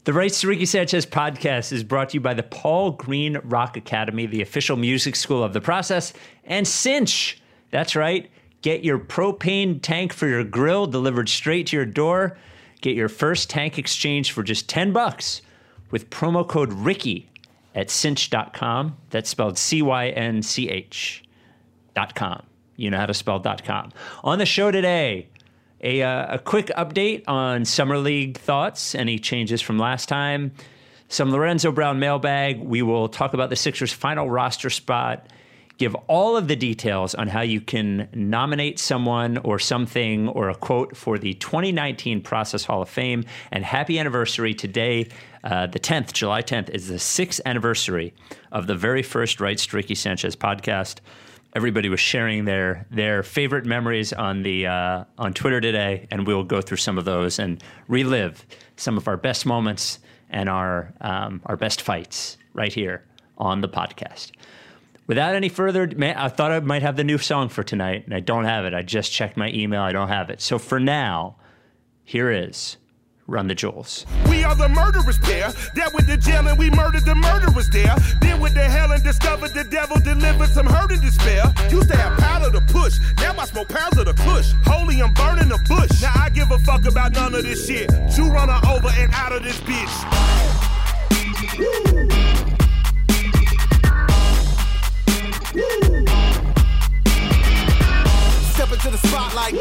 The Rights to Ricky Sanchez podcast is brought to you by the Paul Green Rock Academy, the official music school of The Process, and Cinch. That's right. Get your propane tank for your grill delivered straight to your door. Get your first tank exchange for just $10 with promo code Ricky at cinch.com. That's spelled CYNCH.com. You know how to spell .com. On the show today, a quick update on Summer League thoughts, any changes from last time, some Lorenzo Brown mailbag. We will talk about the Sixers' final roster spot, give all of the details on how you can nominate someone or something or a quote for the 2019 Process Hall of Fame. And happy anniversary today, the 10th, July 10th, is the 6th anniversary of the very first Rights to Ricky Sanchez podcast. Everybody was sharing their favorite memories on Twitter today, and we'll go through some of those and relive some of our best moments and our best fights right here on the podcast. Without any further, I thought I might have the new song for tonight, and I don't have it. I just checked my email. I don't have it. So for now, here is Run the Jewels. We are the murderous pair. That with the jail and we murdered the murderers there. Then with the hell and discovered the devil delivered some hurt and despair. Used to have powder to push. Now I smoke pounds of the kush. Holy, I'm burning the bush. Now I give a fuck about none of this shit. You run her over and out of this bitch. Step into the spotlight.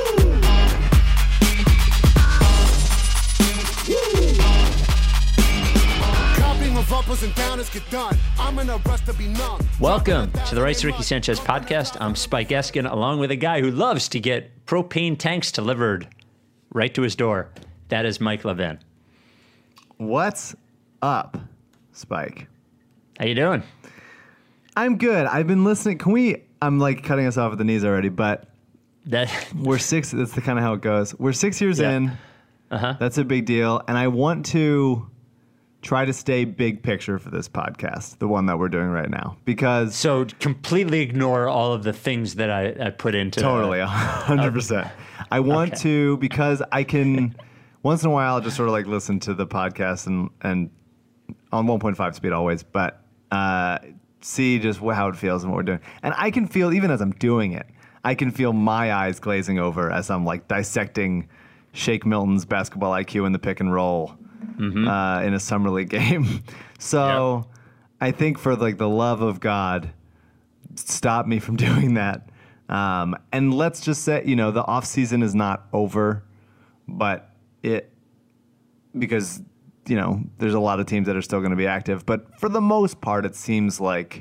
Welcome to the Rights to Ricky Sanchez podcast. I'm Spike Eskin, along with a guy who loves to get propane tanks delivered right to his door. That is Mike Levin. What's up, Spike? How you doing? I'm good. I've been listening. I'm like cutting us off at the knees already, but we're 6. That's the kind of how it goes. We're 6 years in. Uh-huh. That's a big deal. And I want to try to stay big picture for this podcast, the one that we're doing right now, because so completely ignore all of the things that I put into totally 100%. I want to, because I can once in a while just sort of like listen to the podcast and on 1.5 speed always, but see just how it feels and what we're doing. And I can feel, even as I'm doing it, I can feel my eyes glazing over as I'm like dissecting Shake Milton's basketball IQ in the pick and roll. In a summer league game. So I think for like the love of God, stop me from doing that. And let's just say, the off season is not over, but because there's a lot of teams that are still going to be active. But for the most part, it seems like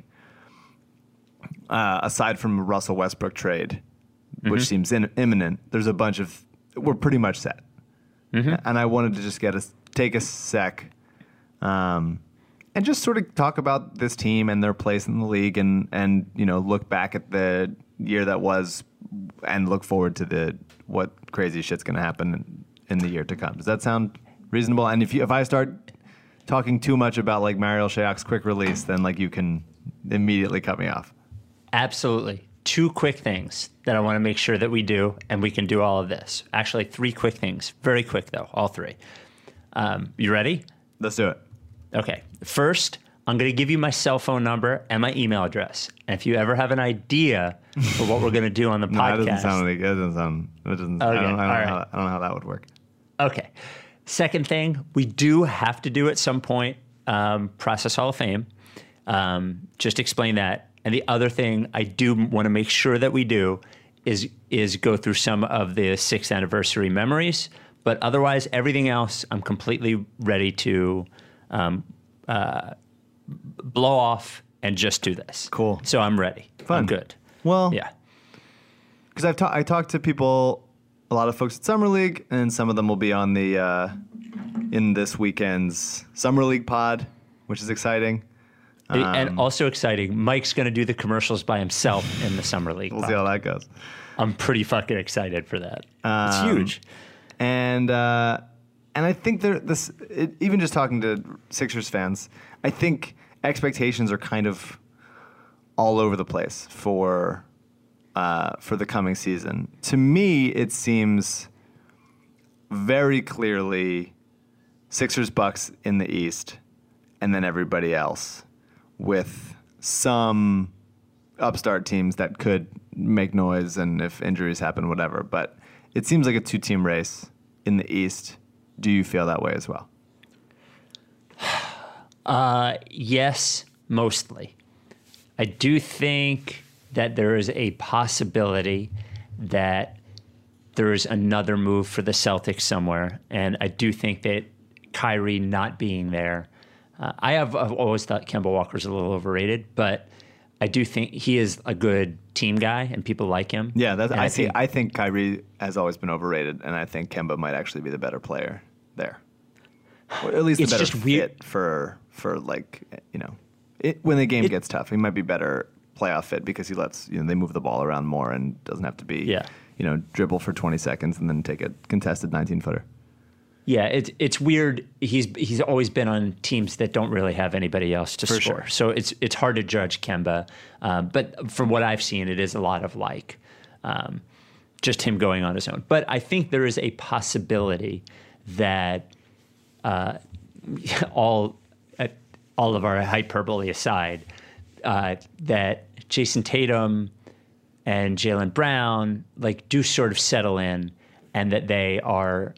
aside from Russell Westbrook trade, which seems imminent, there's a bunch of, we're pretty much set. And I wanted to just take a sec and just sort of talk about this team and their place in the league and look back at the year that was and look forward to what crazy shit's going to happen in the year to come. Does that sound reasonable? And if I start talking too much about like Marial Shayok's quick release, then like you can immediately cut me off. Absolutely. 2 quick things that I want to make sure that we do, and we can do all of this. Actually, 3 quick things. Very quick, though, all 3. You ready? Let's do it. Okay. First, I'm going to give you my cell phone number and my email address. And if you ever have an idea for what we're going to do on the podcast. That doesn't sound like it. I don't know how that would work. Okay. Second thing, we do have to do at some point Process Hall of Fame. Just explain that. And the other thing I do want to make sure that we do is go through some of the 6th anniversary memories. But otherwise, everything else, I'm completely ready to blow off and just do this. Cool. So I'm ready. Fun. I'm good. Well, yeah. Because I talked to people, a lot of folks at Summer League, and some of them will be on the in this weekend's Summer League pod, which is exciting. And also exciting, Mike's going to do the commercials by himself in the Summer League. We'll see how that goes. I'm pretty fucking excited for that. It's huge. And I think even just talking to Sixers fans, I think expectations are kind of all over the place for the coming season. To me, it seems very clearly Sixers, Bucks in the East, and then everybody else with some upstart teams that could make noise and if injuries happen, whatever. But it seems like a 2-team race in the East. Do you feel that way as well? Yes, mostly. I do think that there is a possibility that there is another move for the Celtics somewhere. And I do think that Kyrie not being there, I've always thought Kemba Walker's a little overrated, but I do think he is a good team guy and people like him. Yeah, I think Kyrie has always been overrated, and I think Kemba might actually be the better player there. Or at least the better fit for like, when the game gets tough. He might be better playoff fit because he lets, they move the ball around more and doesn't have to be, dribble for 20 seconds and then take a contested 19-footer. Yeah, it's weird. He's always been on teams that don't really have anybody else to score. Sure. So it's hard to judge Kemba. But from what I've seen, it is a lot of just him going on his own. But I think there is a possibility that all of our hyperbole aside, that Jason Tatum and Jaylen Brown do sort of settle in, and that they are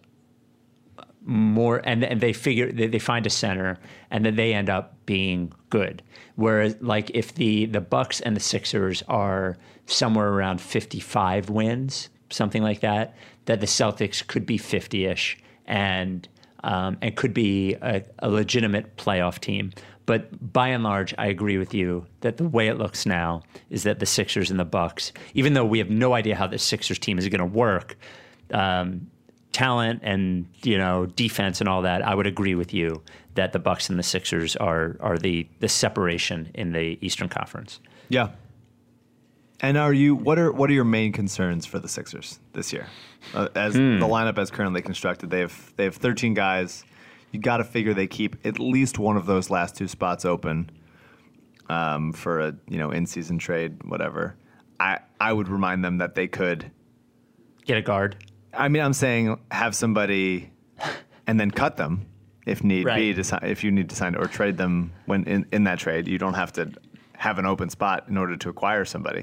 more, and they figure they find a center, and then they end up being good. Whereas, if the Bucks and the Sixers are somewhere around 55 wins, something like that, that the Celtics could be 50-ish and could be a legitimate playoff team. But by and large, I agree with you that the way it looks now is that the Sixers and the Bucks, even though we have no idea how the Sixers team is going to work, talent and defense and all that, I would agree with you that the Bucks and the Sixers are the separation in the Eastern Conference. Yeah. And what are your main concerns for the Sixers this year? As the lineup as currently constructed, they have 13 guys. You got to figure they keep at least one of those last two spots open for a in-season trade, whatever. I would remind them that they could get a guard. I mean, I'm saying have somebody and then cut them if need be. If you need to sign or trade them when in that trade, you don't have to have an open spot in order to acquire somebody.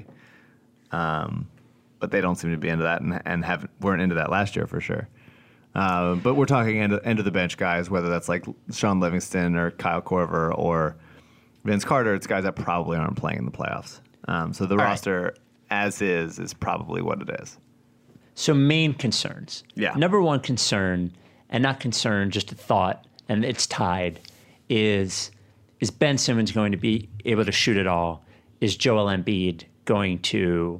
But they don't seem to be into that and weren't into that last year for sure. But we're talking end of the bench guys, whether that's like Sean Livingston or Kyle Korver or Vince Carter. It's guys that probably aren't playing in the playoffs. So the roster as is probably what it is. So main concerns. Yeah. Number one concern, and not concern, just a thought, and it's tied, is Ben Simmons going to be able to shoot it all? Is Joel Embiid going to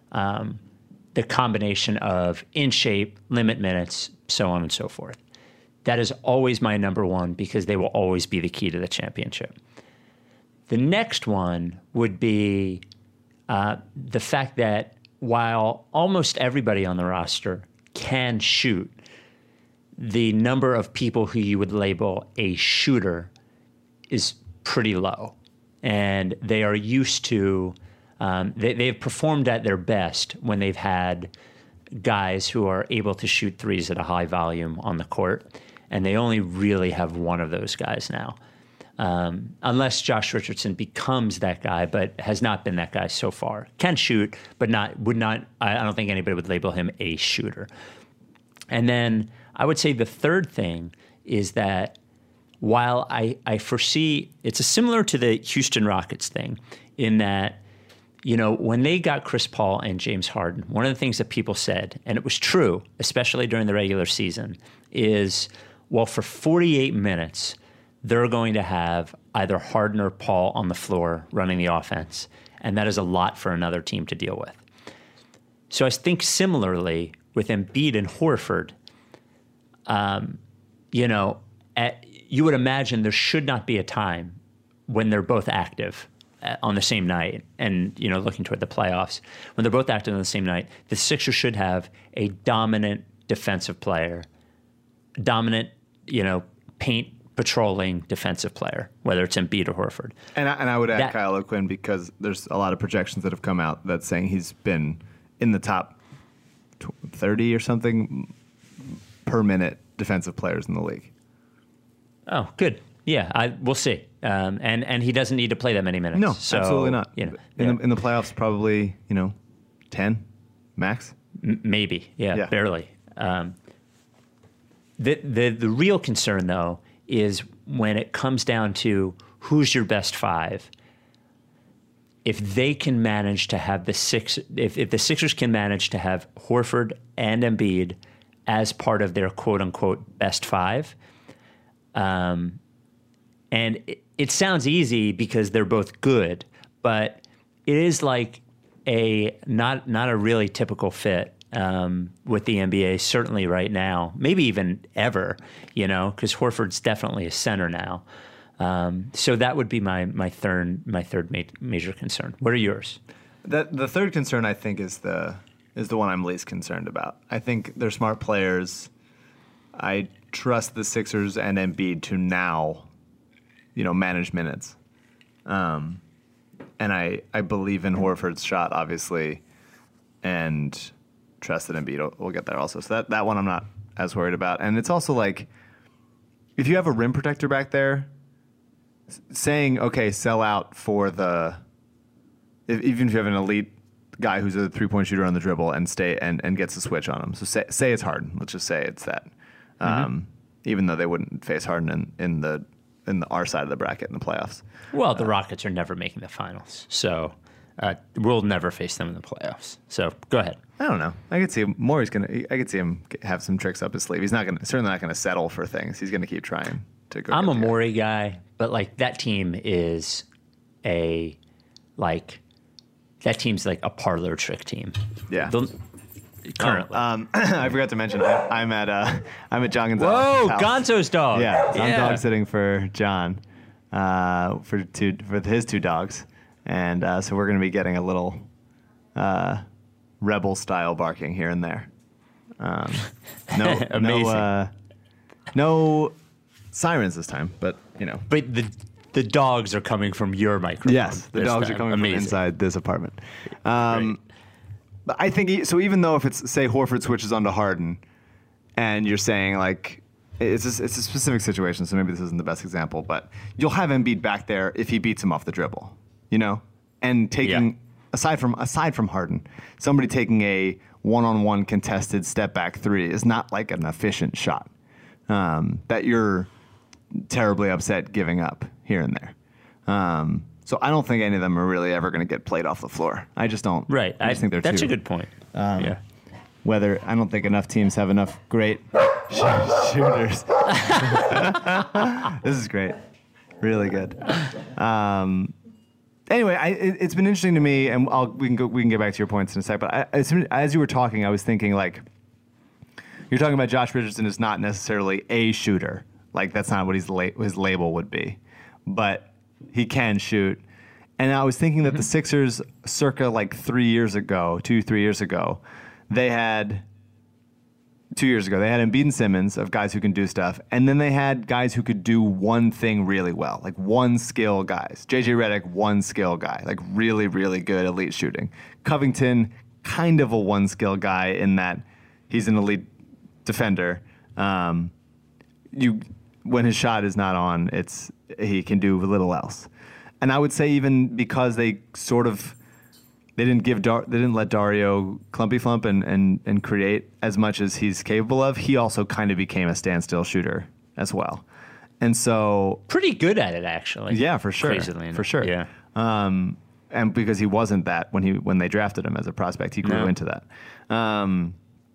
the combination of in shape, limit minutes, so on and so forth? That is always my number one because they will always be the key to the championship. The next one would be the fact that while almost everybody on the roster can shoot, the number of people who you would label a shooter is pretty low. And they are used to, they've performed at their best when they've had guys who are able to shoot threes at a high volume on the court. And they only really have one of those guys now. Unless Josh Richardson becomes that guy, but has not been that guy so far. Can shoot, but I don't think anybody would label him a shooter. And then I would say the third thing is that while I foresee, it's similar to the Houston Rockets thing in that, when they got Chris Paul and James Harden, one of the things that people said, and it was true, especially during the regular season, is, well, for 48 minutes, they're going to have either Harden or Paul on the floor running the offense, and that is a lot for another team to deal with. So I think similarly with Embiid and Horford, you would imagine there should not be a time when they're both active on the same night and, looking toward the playoffs. When they're both active on the same night, the Sixers should have a dominant defensive player, dominant, paint patrolling defensive player, whether it's Embiid or Horford. And I would add Kyle O'Quinn because there's a lot of projections that have come out that's saying he's been in the top 30 or something per minute defensive players in the league. Oh, good. Yeah, we'll see. And he doesn't need to play that many minutes. No, so, absolutely not. You know, In the playoffs, probably 10 max. Maybe, barely. The real concern though is when it comes down to who's your best five. If they can manage to have if the Sixers can manage to have Horford and Embiid as part of their quote unquote best five, and it sounds easy because they're both good, but it is like not a really typical fit with the NBA, certainly right now, maybe even ever, because Horford's definitely a center now. So that would be my third major concern. What are yours? The third concern, I think, is the one I'm least concerned about. I think they're smart players. I trust the Sixers and Embiid to now, manage minutes. And I believe in Horford's shot, obviously, and trust that Embiid will get there also. So that one I'm not as worried about. And it's also like, if you have a rim protector back there, saying, okay, sell out for even if you have an elite guy who's a three-point shooter on the dribble and stay and gets a switch on him. So say it's Harden. Let's just say it's that. Even though they wouldn't face Harden in the our side of the bracket in the playoffs. Well, the Rockets are never making the finals, so we'll never face them in the playoffs. So go ahead. I don't know. I could see him. I could see him have some tricks up his sleeve. He's certainly not gonna settle for things. He's gonna keep trying to go. I'm a Morey guy, but like that team is that team's like a parlor trick team. Yeah. Currently. I forgot to mention I'm at John Gonzalez's Whoa, house. Gonzo's dog. Yeah, I'm dog sitting for John for his two dogs, and so we're going to be getting a little rebel style barking here and there. Amazing. No sirens this time, but But the dogs are coming from your microphone. Yes, the dogs are coming from inside this apartment. But I think so. Even though if it's, say, Horford switches onto Harden, and you're saying like it's a specific situation, so maybe this isn't the best example, but you'll have Embiid back there if he beats him off the dribble, and taking aside from Harden, somebody taking a one-on-one contested step back three is not like an efficient shot that you're terribly upset giving up here and there. So I don't think any of them are really ever going to get played off the floor. I just don't. Right. I just think they're that's too. a good point. I don't think enough teams have enough great shooters. This is great. Really good. Anyway, it's been interesting to me, and we can get back to your points in a sec. But as you were talking, I was thinking like, you're talking about Josh Richardson is not necessarily a shooter. Like that's not what his label would be, but he can shoot. And I was thinking that the Sixers, circa like 3 years ago, they had 2 years ago, they had Embiid and Simmons of guys who can do stuff. And then they had guys who could do one thing really well, like one skill guys. JJ Redick, one skill guy, like really, really good elite shooting. Covington, kind of a one skill guy in that he's an elite defender. When his shot is not on, he can do little else. And I would say even because they didn't let Dario clumpy flump and create as much as he's capable of, he also kind of became a standstill shooter as well. And so pretty good at it actually. Yeah, for sure. Crazily for sure. Yeah. And because he wasn't that when they drafted him as a prospect, he grew into that. And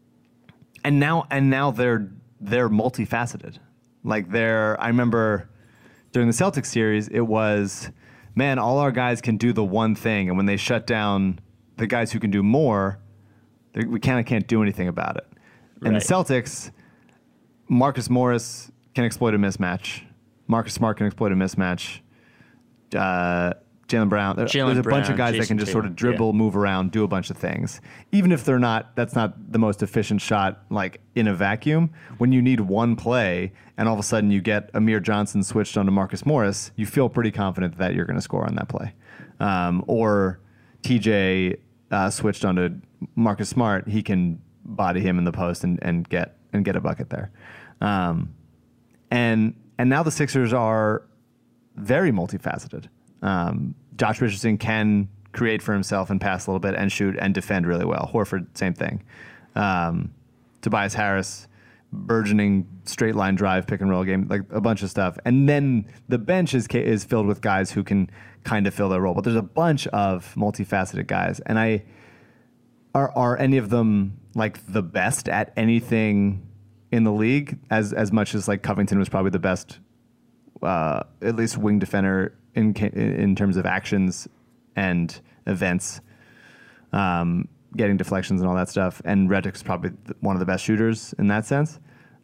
now they're multifaceted. Like I remember during the Celtics series, it was, man, all our guys can do the one thing, and when they shut down the guys who can do more, we kind of can't do anything about it. And the Celtics, Marcus Morris can exploit a mismatch. Marcus Smart can exploit a mismatch. Jaylen Brown. There's a bunch of guys that can just sort of dribble, move around, do a bunch of things. Even if that's not the most efficient shot, like in a vacuum, when you need one play and all of a sudden you get Amir Johnson switched onto Marcus Morris, you feel pretty confident that you're going to score on that play. Or TJ switched onto Marcus Smart, he can body him in the post and get a bucket there. And now the Sixers are very multifaceted. Josh Richardson can create for himself and pass a little bit and shoot and defend really well. Horford, same thing. Tobias Harris, burgeoning straight line drive, pick and roll game, like a bunch of stuff. And then the bench is filled with guys who can kind of fill their role. But there's a bunch of multifaceted guys. And are any of them like the best at anything in the league? As much as like Covington was probably the best, at least wing defender in terms of actions and events, getting deflections and all that stuff. And Reddick's probably one of the best shooters in that sense.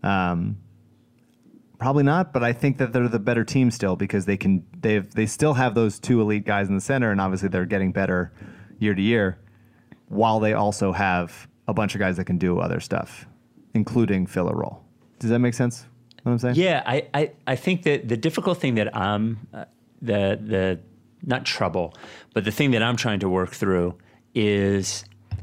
Probably not, but I think that they're the better team still because they still have those two elite guys in the center, and obviously they're getting better year to year, while they also have a bunch of guys that can do other stuff, including fill a role. Does that make sense? What I'm saying? Yeah, I think that the difficult thing that the not trouble, but the thing that I'm trying to work through is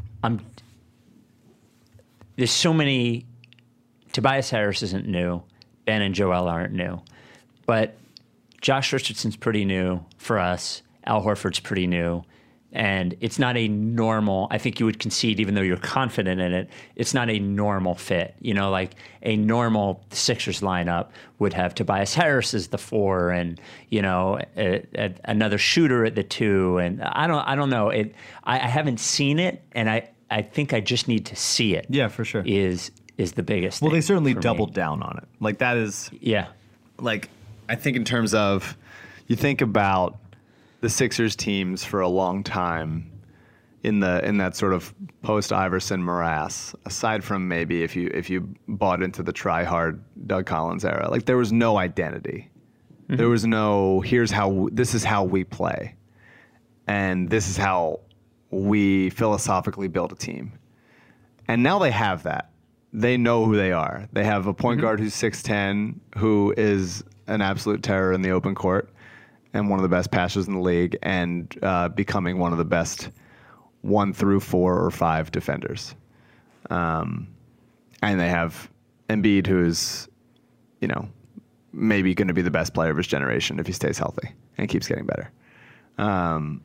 there's so many. Tobias Harris isn't new. Ben and Joel aren't new. But Josh Richardson's pretty new for us. Al Horford's pretty new. And it's not a normal, I think you would concede, even though you're confident in it, it's not a normal fit. You know, like a normal Sixers lineup would have Tobias Harris as the 4 and, you know, another shooter at the 2. And I don't know. I haven't seen it, and I think I just need to see it. Yeah, for sure. Is the biggest thing. Well, they certainly for doubled me. down on it. Like that is, yeah. Like I think in terms of, you think about the Sixers teams for a long time in that sort of post Iverson morass, aside from maybe if you bought into the try hard Doug Collins era, like there was no identity. Mm-hmm. There was no this is how we play, and this is how we philosophically build a team. And now they have that. They know who they are. They have a point guard who's 6'10", who is an absolute terror in the open court and one of the best passers in the league, and becoming one of the best 1 through 4 or 5 defenders. And they have Embiid, who's, you know, maybe going to be the best player of his generation if he stays healthy and keeps getting better. And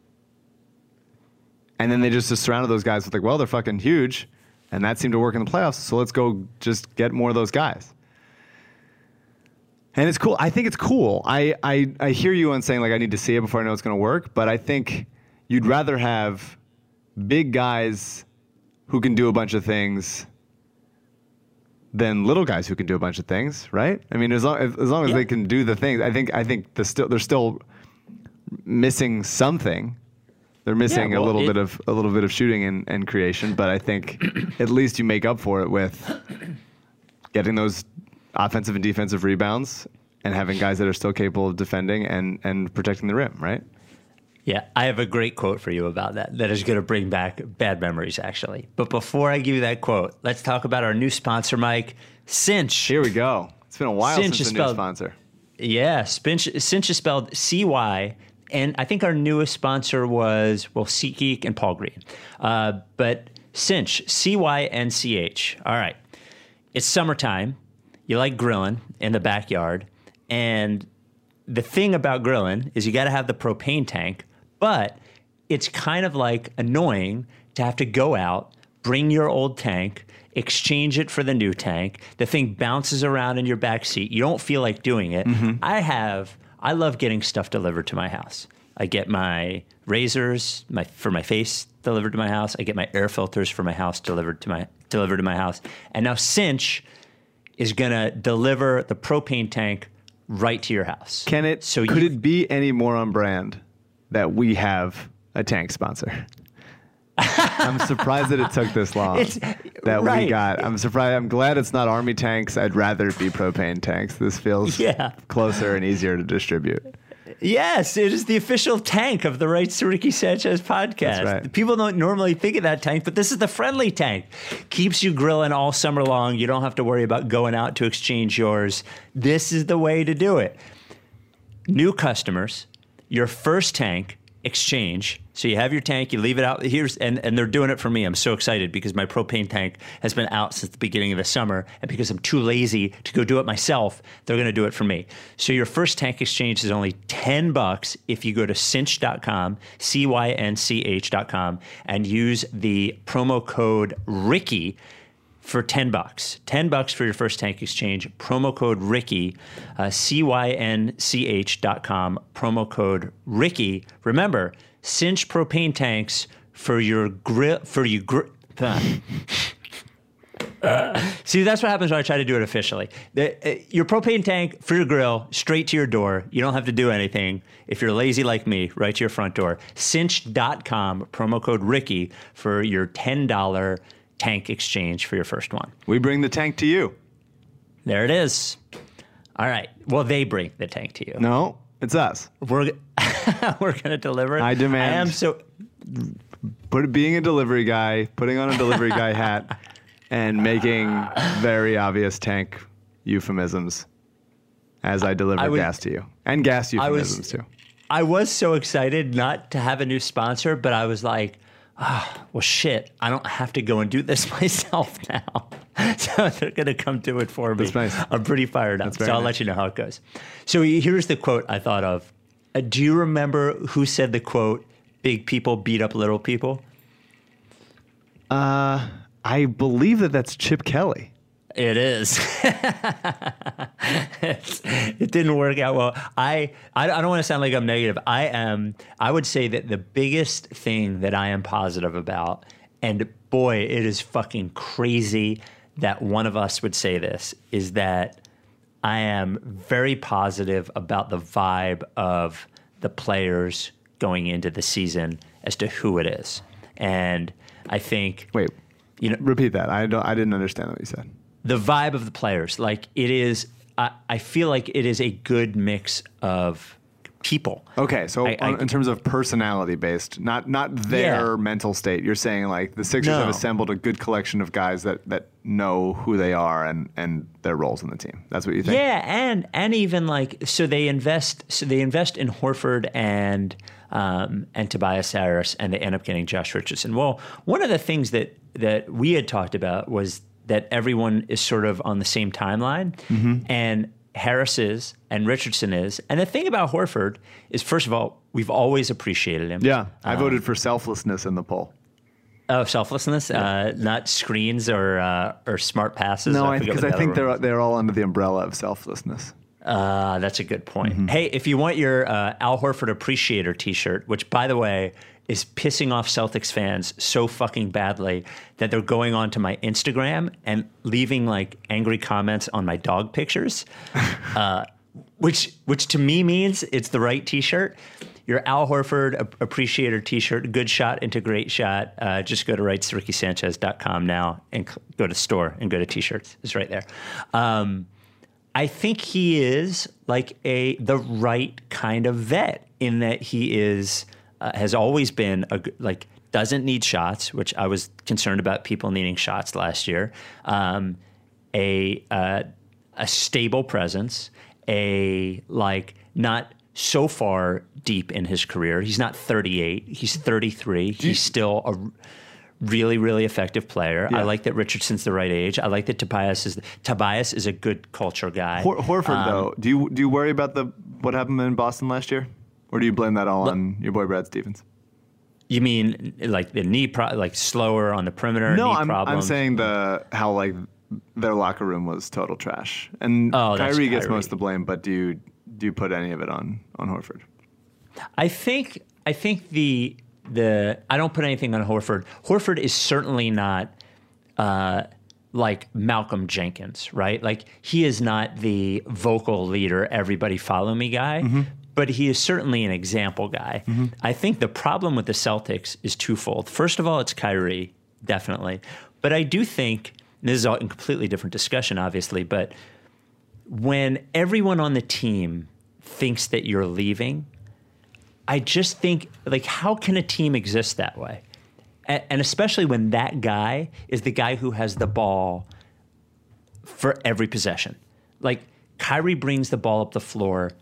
then they just surrounded those guys with like, well, they're fucking huge. And that seemed to work in the playoffs, so let's go just get more of those guys. And it's cool. I think it's cool. I hear you on saying, like, I need to see it before I know it's going to work, but I think you'd rather have big guys who can do a bunch of things than little guys who can do a bunch of things, right? I mean, as long as they can do the things, I think they're still missing something. They're missing a little bit of shooting and creation, but I think at least you make up for it with getting those offensive and defensive rebounds and having guys that are still capable of defending and protecting the rim, right? Yeah, I have a great quote for you about that is going to bring back bad memories, actually. But before I give you that quote, let's talk about our new sponsor, Mike, Cinch. Here we go. It's been a while since a new sponsor. Yeah, Cinch is spelled C-Y. And I think our newest sponsor was, SeatGeek and Paul Green. But Cinch, C-Y-N-C-H. All right. It's summertime. You like grilling in the backyard. And the thing about grilling is you got to have the propane tank. But it's kind of like annoying to have to go out, bring your old tank, exchange it for the new tank. The thing bounces around in your back seat. You don't feel like doing it. Mm-hmm. I love getting stuff delivered to my house. I get my razors for my face delivered to my house. I get my air filters for my house delivered to my house. And now Cinch is gonna deliver the propane tank right to your house. Could it be any more on brand that we have a tank sponsor? I'm surprised that it took this long. We got. I'm surprised. I'm glad it's not Army tanks. I'd rather it be propane tanks. This feels closer and easier to distribute. Yes, it is the official tank of the Rights to Ricky Sanchez podcast. That's right. People don't normally think of that tank, but this is the friendly tank. Keeps you grilling all summer long. You don't have to worry about going out to exchange yours. This is the way to do it. New customers, your first tank exchange. So you have your tank, you leave it out. And they're doing it for me. I'm so excited because my propane tank has been out since the beginning of the summer. And because I'm too lazy to go do it myself, they're going to do it for me. So your first tank exchange is only $10 if you go to cinch.com, CYNCH.com, and use the promo code Ricky for $10. $10 for your first tank exchange. Promo code Ricky, CYNCH.com, promo code Ricky. Remember, Cinch propane tanks for your grill, See, that's what happens when I try to do it officially. Your propane tank for your grill, straight to your door. You don't have to do anything. If you're lazy like me, right to your front door. Cinch.com, promo code Ricky for your $10 tank exchange for your first one. We bring the tank to you. There it is. All right. Well, they bring the tank to you. No, it's us. We're going to deliver it. I demand. I am so... Being a delivery guy, putting on a delivery guy hat, and making very obvious tank euphemisms as I deliver gas to you. And gas euphemisms, too. I was so excited not to have a new sponsor, but I was like, well, shit, I don't have to go and do this myself now. So they're going to come do it for me. That's nice. I'm pretty fired up. So I'll let you know how it goes. So here's the quote I thought of. Do you remember who said the quote, "Big people beat up little people"? I believe that's Chip Kelly. It is. It didn't work out well. I don't want to sound like I'm negative. I would say that the biggest thing that I am positive about, and boy, it is fucking crazy that one of us would say this, is that I am very positive about the vibe of the players going into the season as to who it is. And I think... Wait, repeat that. I didn't understand what you said. The vibe of the players, like it is, I feel like it is a good mix of people. Okay, so in terms of personality based, not their mental state, you're saying like the Sixers have assembled a good collection of guys that know who they are and their roles in the team. That's what you think? Yeah, and even like they invest in Horford and Tobias Harris, and they end up getting Josh Richardson. Well, one of the things that we had talked about was that everyone is sort of on the same timeline, and Harris is, and Richardson is. And the thing about Horford is, first of all, we've always appreciated him. Yeah, I voted for selflessness in the poll. Oh, selflessness, not screens or smart passes. No, because I think they're all under the umbrella of selflessness. That's a good point. Hey, if you want your Al Horford Appreciator T-shirt, which, by the way, is pissing off Celtics fans so fucking badly that they're going onto my Instagram and leaving like angry comments on my dog pictures, which to me means it's the right T-shirt. Your Al Horford Appreciator T-shirt, good shot into great shot. Just go to rightsrickysanchez.com now and go to store and go to T-shirts. It's right there. I think he is like the right kind of vet in that he is has always been doesn't need shots, which I was concerned about people needing shots last year. A stable presence, not so far deep in his career. He's not 38. He's 33. He's still a really, really effective player. Yeah. I like that Richardson's the right age. I like that Tobias is a good culture guy. Horford, though, do you worry about what happened in Boston last year? Or do you blame that all on your boy Brad Stevens? You mean like the knee, slower on the perimeter? No, knee I'm saying how their locker room was total trash, and Kyrie gets most of the blame. But do you put any of it on Horford? I think the I don't put anything on Horford. Horford is certainly not like Malcolm Jenkins, right? Like he is not the vocal leader, everybody follow me guy. Mm-hmm. But he is certainly an example guy. Mm-hmm. I think the problem with the Celtics is twofold. First of all, it's Kyrie, definitely. But I do think, and this is a completely different discussion, obviously, but when everyone on the team thinks that you're leaving, I just think, how can a team exist that way? And especially when that guy is the guy who has the ball for every possession. Like, Kyrie brings the ball up the floor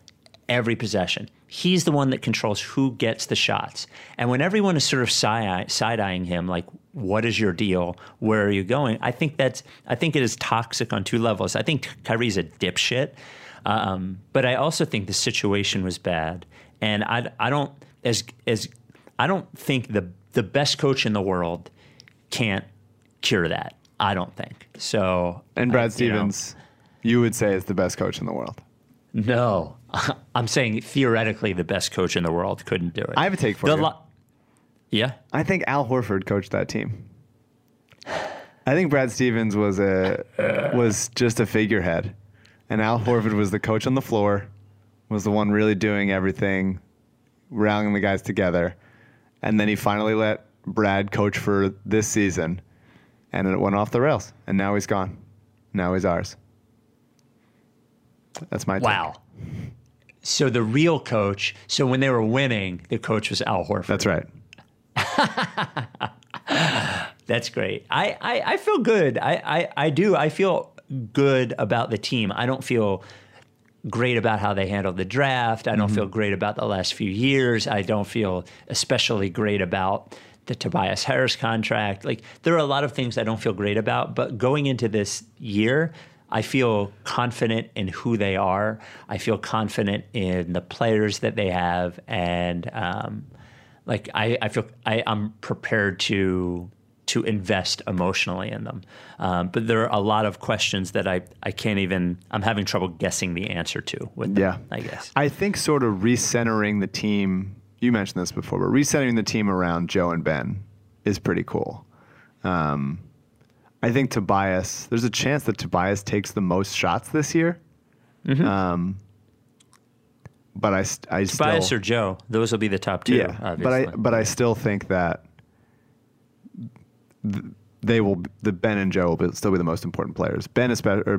every possession. He's the one that controls who gets the shots. And when everyone is sort of side-eyeing him, like, what is your deal? Where are you going? I think it is toxic on two levels. I think Kyrie's a dipshit, but I also think the situation was bad. And I don't think the best coach in the world can't cure that. I don't think so. And Brad Stevens, you would say is the best coach in the world. No, I'm saying theoretically the best coach in the world couldn't do it. I have a take for you. Yeah? I think Al Horford coached that team. I think Brad Stevens was just a figurehead. And Al Horford was the coach on the floor, was the one really doing everything, rallying the guys together. And then he finally let Brad coach for this season, and it went off the rails. And now he's gone. Now he's ours. That's my take. Wow. So the real coach, so when they were winning, the coach was Al Horford. That's right. That's great. I feel good. I do. I feel good about the team. I don't feel great about how they handled the draft. I don't feel great about the last few years. I don't feel especially great about the Tobias Harris contract. Like, there are a lot of things I don't feel great about, but going into this year, I feel confident in who they are. I feel confident in the players that they have, and I feel I'm prepared to invest emotionally in them. But there are a lot of questions that I can't even. I'm having trouble guessing the answer to with them, Yeah, I guess. I think sort of recentering the team. You mentioned this before, but recentering the team around Joe and Ben is pretty cool. I think Tobias, there's a chance that Tobias takes the most shots this year. Mm-hmm. But I Tobias or Joe, those will be the top two. Yeah, obviously. but I still think that the Ben and Joe will still be the most important players. Ben especially,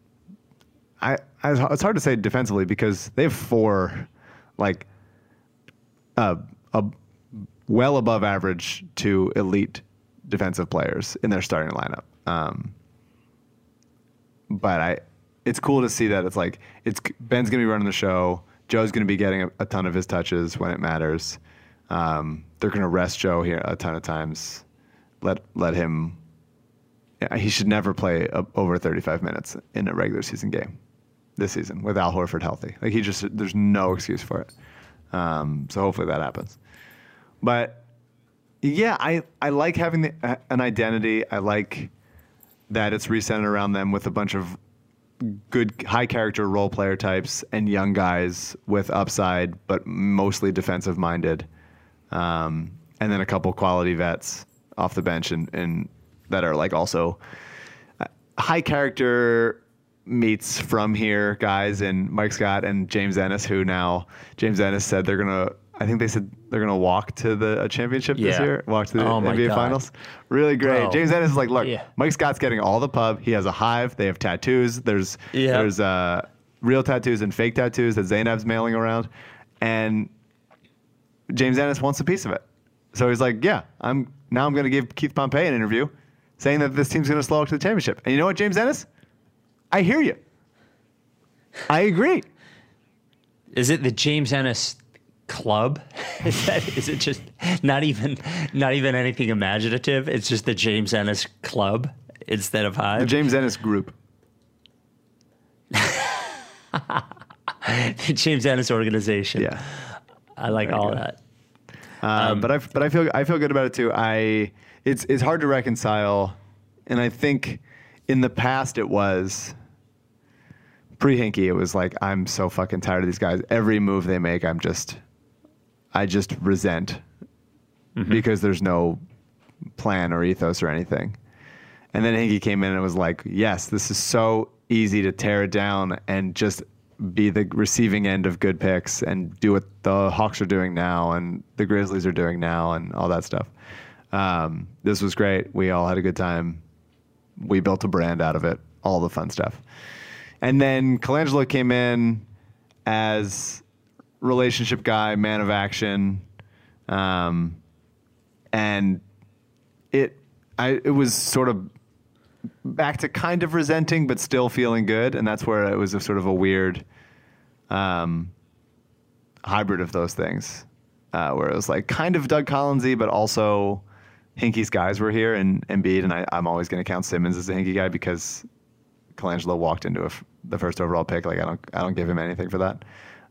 it's hard to say defensively because they have four, like, well above average to elite defensive players in their starting lineup. But it's cool to see that it's like Ben's going to be running the show. Joe's going to be getting a ton of his touches when it matters. They're going to rest Joe here a ton of times. Let him. He should never play over 35 minutes in a regular season game this season with Al Horford healthy. Like, there's no excuse for it. So hopefully that happens. But yeah, I like having an identity. I like that it's recentered around them with a bunch of good high character role player types and young guys with upside, but mostly defensive minded. And then a couple quality vets off the bench and that are like also high character meets from here guys, and Mike Scott and James Ennis, who now James Ennis said they're going to walk to the championship this year, walk to the NBA Finals. Really great. Bro. James Ennis is like, look, Mike Scott's getting all the pub. He has a hive. They have tattoos. There's real tattoos and fake tattoos that Zaynab's mailing around. And James Ennis wants a piece of it. So he's like, I'm going to give Keith Pompey an interview saying that this team's going to slow up to the championship. And you know what, James Ennis? I hear you. I agree. Is it the James Ennis Club? Is it just not even anything imaginative? It's just the James Ennis Club instead of Hive? The James Ennis Group. The James Ennis Organization. Yeah. I like all that. But I feel good about it too. It's hard to reconcile, and I think in the past it was pre-Hinkie. It was like, I'm so fucking tired of these guys. Every move they make, I just resent because there's no plan or ethos or anything. And then Hinkie came in and it was like, yes, this is so easy to tear it down and just be the receiving end of good picks and do what the Hawks are doing now and the Grizzlies are doing now and all that stuff. This was great. We all had a good time. We built a brand out of it, all the fun stuff. And then Colangelo came in as relationship guy, man of action. And it was sort of back to kind of resenting, but still feeling good. And that's where it was a sort of a weird hybrid of those things, where it was like kind of Doug Collinsy, but also Hinkie's guys were here and Embiid, and I'm always going to count Simmons as a Hinkie guy because Colangelo walked into the first overall pick. Like I don't give him anything for that.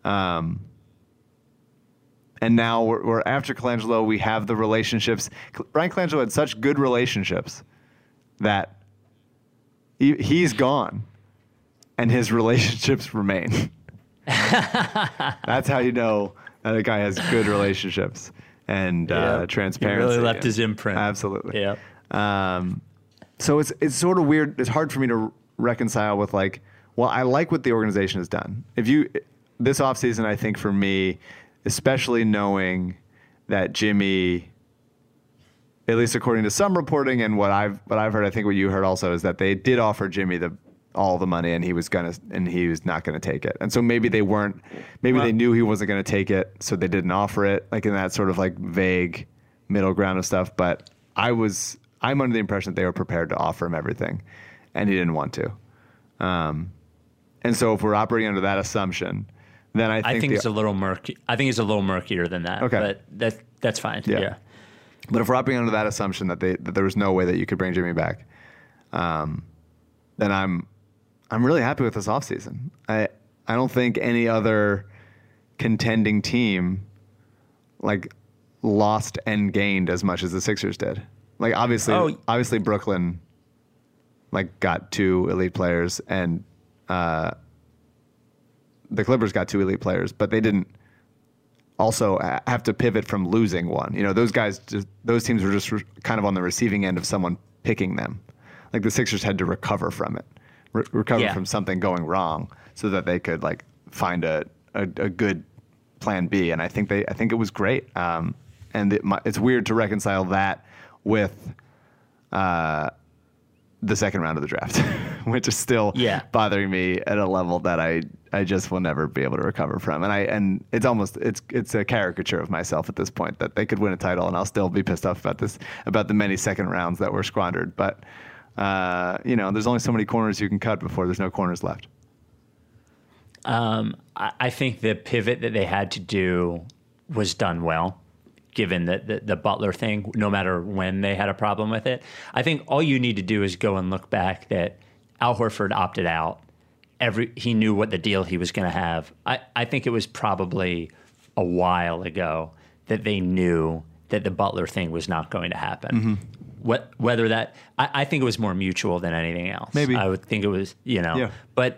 And now we're after Colangelo. We have the relationships. Brian Colangelo had such good relationships that he's gone, and his relationships remain. That's how you know that a guy has good relationships and transparency. He really left his imprint. Absolutely. Yeah. So it's sort of weird. It's hard for me to reconcile with like, well, I like what the organization has done. This offseason, I think for me, especially knowing that Jimmy, at least according to some reporting and what I've heard, I think what you heard also is that they did offer Jimmy all the money and he was not gonna take it. And so maybe they knew he wasn't gonna take it, so they didn't offer it, like in that sort of like vague middle ground of stuff. But I'm under the impression that they were prepared to offer him everything, and he didn't want to. And so if we're operating under that assumption, then I think it's a little murky. I think it's a little murkier than that. Okay. But that's fine. Yeah. But if we're operating under that assumption that there was no way that you could bring Jimmy back, then I'm really happy with this offseason. I don't think any other contending team like lost and gained as much as the Sixers did. Like obviously Brooklyn like got 2 elite players and the Clippers got 2 elite players, but they didn't also have to pivot from losing one. You know, those teams were just kind of on the receiving end of someone picking them. Like the Sixers had to recover from it, recover from something going wrong, so that they could like find a good plan B. And I think it was great. And it's weird to reconcile that with the second round of the draft, which is still bothering me at a level that I just will never be able to recover from. And it's a caricature of myself at this point that they could win a title and I'll still be pissed off about the many second rounds that were squandered. But there's only so many corners you can cut before there's no corners left. I think the pivot that they had to do was done well, given the Butler thing, no matter when they had a problem with it. I think all you need to do is go and look back that Al Horford opted out. He knew what the deal he was going to have. I think it was probably a while ago that they knew that the Butler thing was not going to happen. Mm-hmm. I think it was more mutual than anything else. Maybe. I would think it was, but,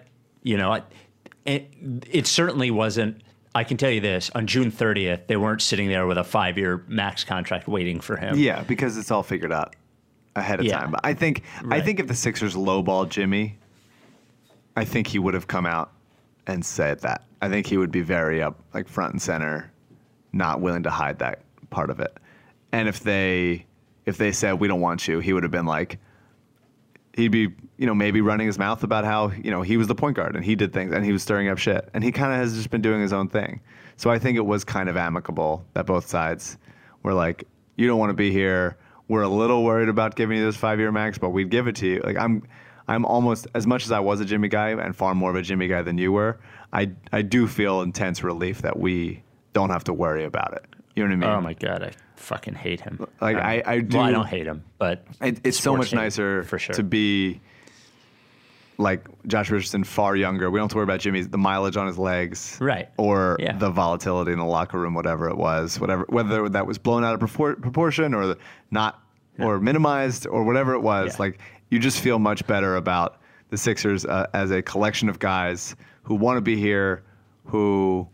it certainly wasn't. I can tell you this, on June 30th, they weren't sitting there with a 5-year max contract waiting for him. Yeah, because it's all figured out ahead of time. But I think if the Sixers lowballed Jimmy, I think he would have come out and said that. I think he would be very up, like front and center, not willing to hide that part of it. And if they said, we don't want you, he would have been like, he'd be, maybe running his mouth about how, he was the point guard and he did things and he was stirring up shit. And he kind of has just been doing his own thing. So I think it was kind of amicable that both sides were like, you don't want to be here. We're a little worried about giving you this 5-year max, but we'd give it to you. Like I'm almost, as much as I was a Jimmy guy and far more of a Jimmy guy than you were, I do feel intense relief that we don't have to worry about it. You know what I mean? Oh my God, I fucking hate him. Like I do. Well, I don't hate him, but it's so much nicer for sure to be like Josh Richardson, far younger. We don't have to worry about Jimmy's the mileage on his legs, right? Or the volatility in the locker room, whatever it was, whether that was blown out of proportion or not, or minimized or whatever it was. Yeah. Like you just feel much better about the Sixers as a collection of guys who want to be here, who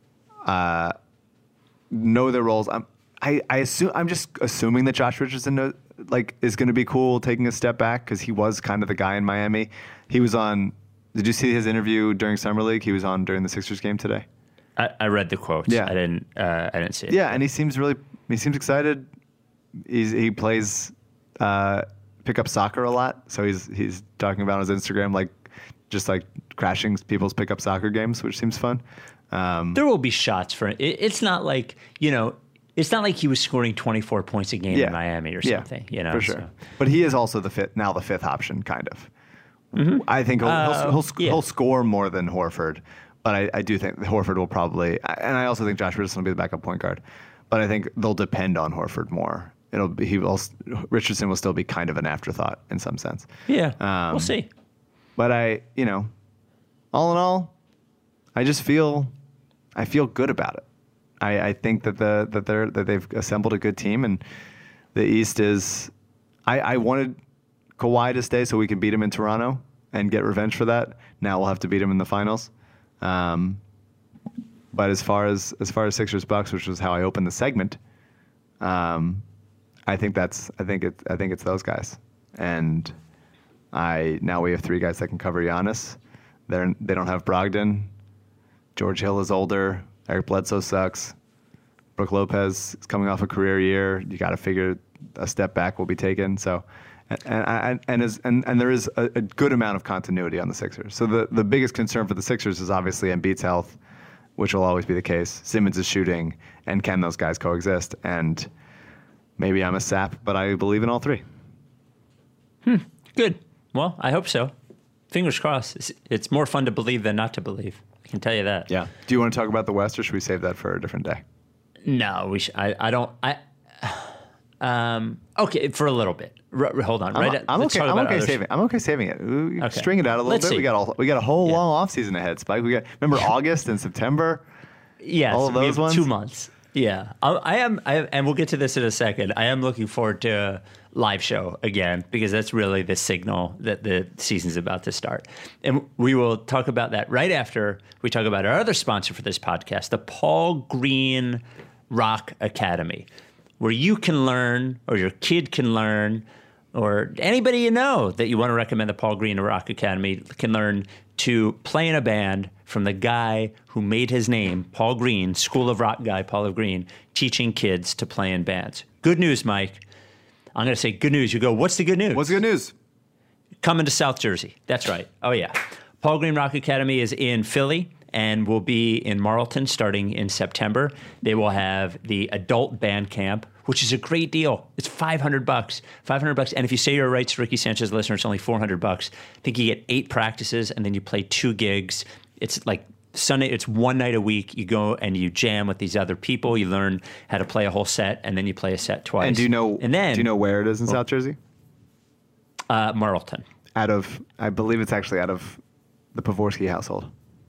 know their roles. I'm just assuming that Josh Richardson is going to be cool taking a step back because he was kind of the guy in Miami. He was on. Did you see his interview during Summer League? He was on during the Sixers game today. I read the quotes. Yeah. I didn't see it. Yeah, and he seems excited. He plays pickup soccer a lot, so he's talking about on his Instagram just crashing people's pickup soccer games, which seems fun. There will be shots for it. It's not like it's not like he was scoring 24 points a game in Miami or something. For sure. So. But he is also the fifth option, kind of. Mm-hmm. I think he'll score more than Horford, But I do think Horford will probably, and I also think Josh Richardson will be the backup point guard. But I think they'll depend on Horford more. Richardson will still be kind of an afterthought in some sense. Yeah, we'll see. But all in all, I feel good about it. I think that they've assembled a good team, and the East is. I wanted Kawhi to stay so we can beat him in Toronto and get revenge for that. Now we'll have to beat him in the finals. But as far as Sixers Bucks, which was how I opened the segment, I think it's those guys, and now we have 3 guys that can cover Giannis. They don't have Brogdon. George Hill is older. Eric Bledsoe sucks. Brook Lopez is coming off a career year. You got to figure a step back will be taken. So, and there is a good amount of continuity on the Sixers. So the biggest concern for the Sixers is obviously Embiid's health, which will always be the case. Simmons is shooting, and can those guys coexist? And maybe I'm a sap, but I believe in all 3. Good. Well, I hope so. Fingers crossed. It's more fun to believe than not to believe. I can tell you that. Yeah. Do you want to talk about the West, or should we save that for a different day? No, we should. I don't. Okay, for a little bit. Hold on. I'm okay saving it. Okay. String it out a little bit. See. We got a whole long off season ahead, Spike. Remember August and September. Yes, all of those we have ones. 2 months. Yeah, I am, and we'll get to this in a second. I am looking forward to a live show again, because that's really the signal that the season's about to start. And we will talk about that right after we talk about our other sponsor for this podcast, the Paul Green Rock Academy, where you can learn, or your kid can learn, or anybody you know that you want to recommend the Paul Green Rock Academy can learn to play in a band from the guy who made his name, Paul Green, School of Rock guy, Paul of Green, teaching kids to play in bands. Good news, Mike. I'm going to say good news. You go, what's the good news? What's the good news? Coming to South Jersey. That's right. Oh, yeah. Paul Green Rock Academy is in Philly and will be in Marlton starting in September. They will have the adult band camp, which is a great deal. It's $500. $500. And if you say you're a Rights Ricky Sanchez listener, it's only $400. I think you get 8 practices, and then you play 2 gigs. It's like Sunday. It's one night a week. You go and you jam with these other people. You learn how to play a whole set, and then you play a set twice. And do you know where it is in South Jersey? Marlton. I believe it's actually out of the Pavorsky household.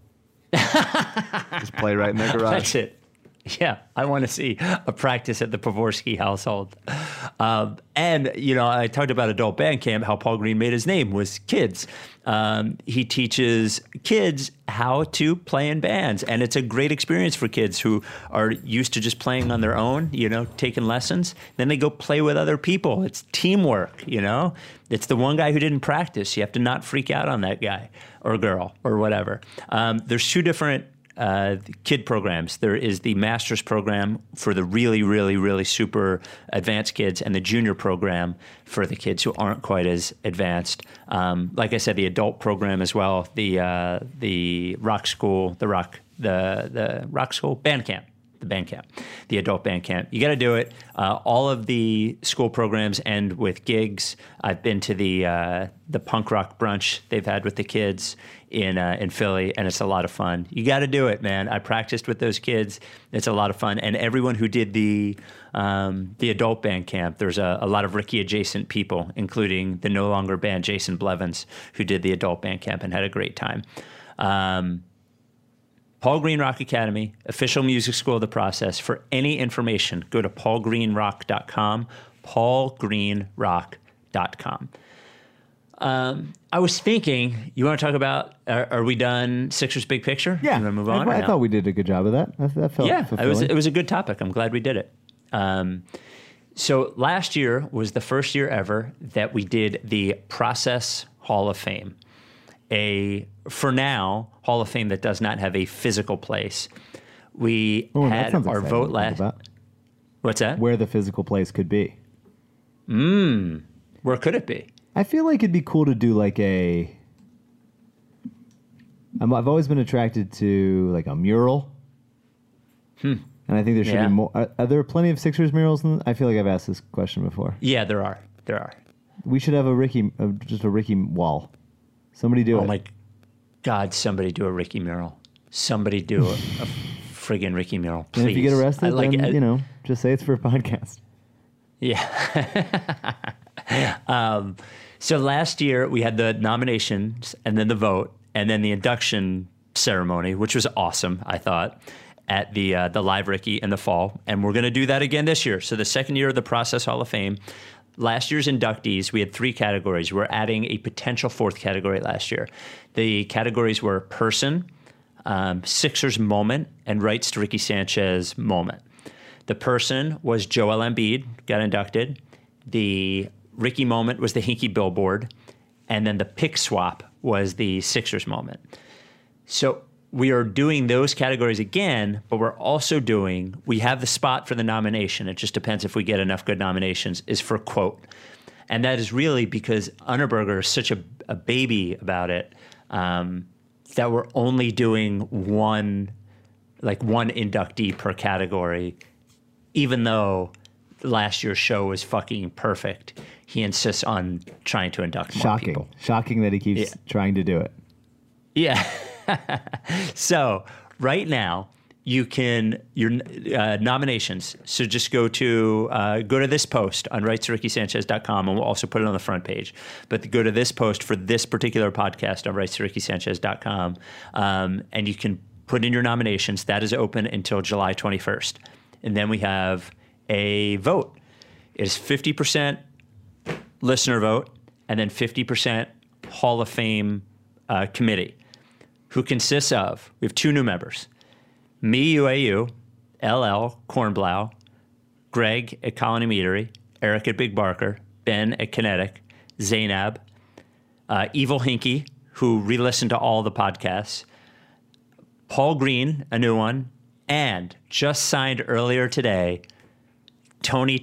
Just play right in their garage. That's it. Yeah, I want to see a practice at the Pavorsky household. And, I talked about adult band camp, how Paul Green made his name was kids. He teaches kids how to play in bands. And it's a great experience for kids who are used to just playing on their own, taking lessons. Then they go play with other people. It's teamwork, It's the one guy who didn't practice. You have to not freak out on that guy or girl or whatever. There's 2 different kid programs. There is the master's program for the really, really, really super advanced kids, and the junior program for the kids who aren't quite as advanced. Like I said, the adult program as well. The rock school, the rock school band camp. The band camp, the adult band camp. You got to do it. All of the school programs end with gigs. I've been to the punk rock brunch they've had with the kids in Philly, and it's a lot of fun. You got to do it, man. I practiced with those kids. It's a lot of fun. And everyone who did the adult band camp, there's a lot of Ricky adjacent people, including the no longer band Jason Blevins, who did the adult band camp and had a great time. Paul Green Rock Academy, official music school of the process. For any information, go to paulgreenrock.com, paulgreenrock.com. I was thinking, you want to talk about, are we done Sixers big picture? Yeah. You want to move on? I thought we did a good job of that. That felt fulfilling. It was a good topic. I'm glad we did it. So last year was the first year ever that we did the Process Hall of Fame. For now, Hall of Fame that does not have a physical place. We had our vote last. What's that? Where the physical place could be. Where could it be? I feel like it'd be cool to do like I've always been attracted to like a mural. And I think there should be more. Are there plenty of Sixers murals? I feel like I've asked this question before. Yeah, there are. We should have just a Ricky wall. Somebody do it. Oh my God, somebody do a Ricky mural. Somebody do a friggin' Ricky mural, please. And if you get arrested, I then, just say it's for a podcast. Yeah. So last year we had the nominations and then the vote and then the induction ceremony, which was awesome, I thought, at the Live Ricky in the fall. And we're going to do that again this year. So the second year of the Process Hall of Fame. Last year's inductees, we had 3 categories. We're adding a potential 4th category last year. The categories were person, Sixers moment, and rights to Ricky Sanchez moment. The person was Joel Embiid, got inducted. The Ricky moment was the Hinkie Billboard. And then the pick swap was the Sixers moment. So we are doing those categories again, but we're also we have the spot for the nomination. It just depends if we get enough good nominations, is for quote. And that is really because Unterberger is such a baby about it that we're only doing one inductee per category. Even though last year's show was fucking perfect, he insists on trying to induct more people. Shocking that he keeps trying to do it. Yeah. So right now you can your nominations. So just go to this post on rightstoRickySanchez.com, and we'll also put it on the front page. But go to this post for this particular podcast on rightstoRickySanchez.com, and you can put in your nominations. That is open until July 21st. And then we have a vote. It is 50% listener vote and then 50% Hall of Fame committee, who consists of, we have 2 new members, me, UAU, LL, Kornblau, Greg at Colony Meadery, Eric at Big Barker, Ben at Kinetic, Zainab, Evil Hinkie, who re-listened to all the podcasts, Paul Green, a new one, and just signed earlier today, Tony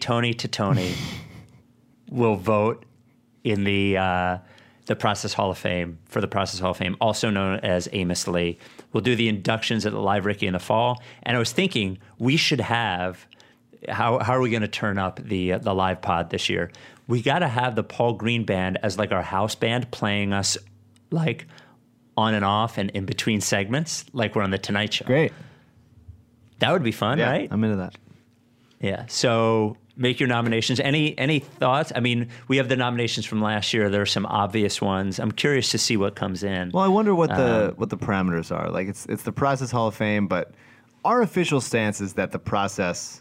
will vote in the Process Hall of Fame, for the Process Hall of Fame, also known as Amos Lee. We'll do the inductions at the Live Ricky in the fall. And I was thinking we should have, how are we going to turn up the live pod this year? We got to have the Paul Green Band as like our house band playing us like on and off and in between segments, like we're on the Tonight Show. Great. That would be fun, right? I'm into that. Yeah. So make your nominations. Any thoughts? I mean, we have the nominations from last year. There are some obvious ones. I'm curious to see what comes in. Well, I wonder what the parameters are. Like it's the Process Hall of Fame, but our official stance is that the process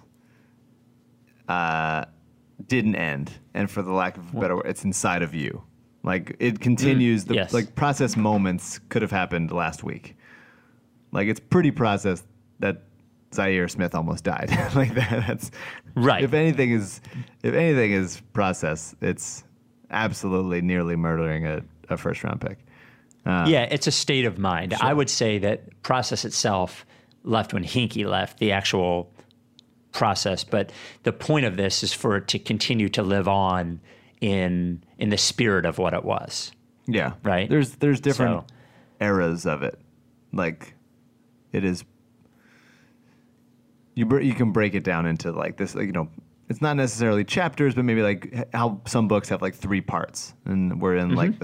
didn't end, and for the lack of a better word, it's inside of you. Like it continues. Yes. Like process moments could have happened last week. Like it's pretty process that Zaire Smith almost died. Like that's right. If anything is process, it's absolutely nearly murdering a first round pick. Yeah, it's a state of mind. Sure. I would say that process itself left when Hinkie left, the actual process. But the point of this is for it to continue to live on in the spirit of what it was. Yeah. Right. There's different eras of it. Like it is. You can break it down into like this, like, it's not necessarily chapters, but maybe like how some books have like 3 parts, and we're in like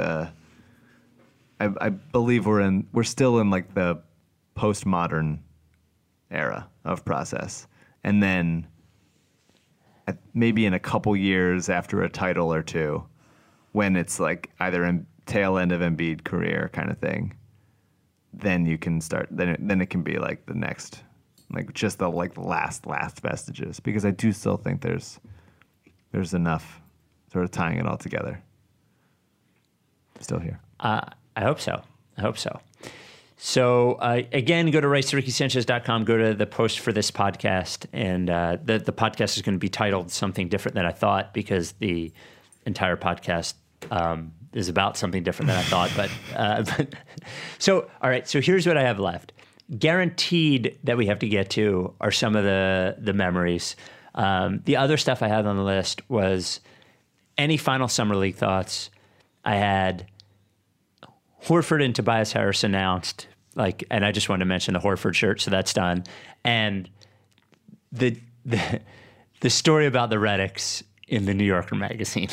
I believe we're still in like the postmodern era of process, and then maybe in a couple years after a title or 2, when it's like either in tail end of Embiid career kind of thing, then you can start. Then it can be like the next. Like just the last vestiges, because I do still think there's enough sort of tying it all together. Still here. I hope so. So again, go to rightstoRickySanchez.com. Go to the post for this podcast, and the podcast is going to be titled something different than I thought, because the entire podcast is about something different than I thought. But so all right. So here's what I have left. Guaranteed that we have to get to are some of the memories. The other stuff I had on the list was any final summer league thoughts. I had Horford and Tobias Harris announced, and I just wanted to mention the Horford shirt, so that's done. And the story about the Reddicks in the New Yorker magazine.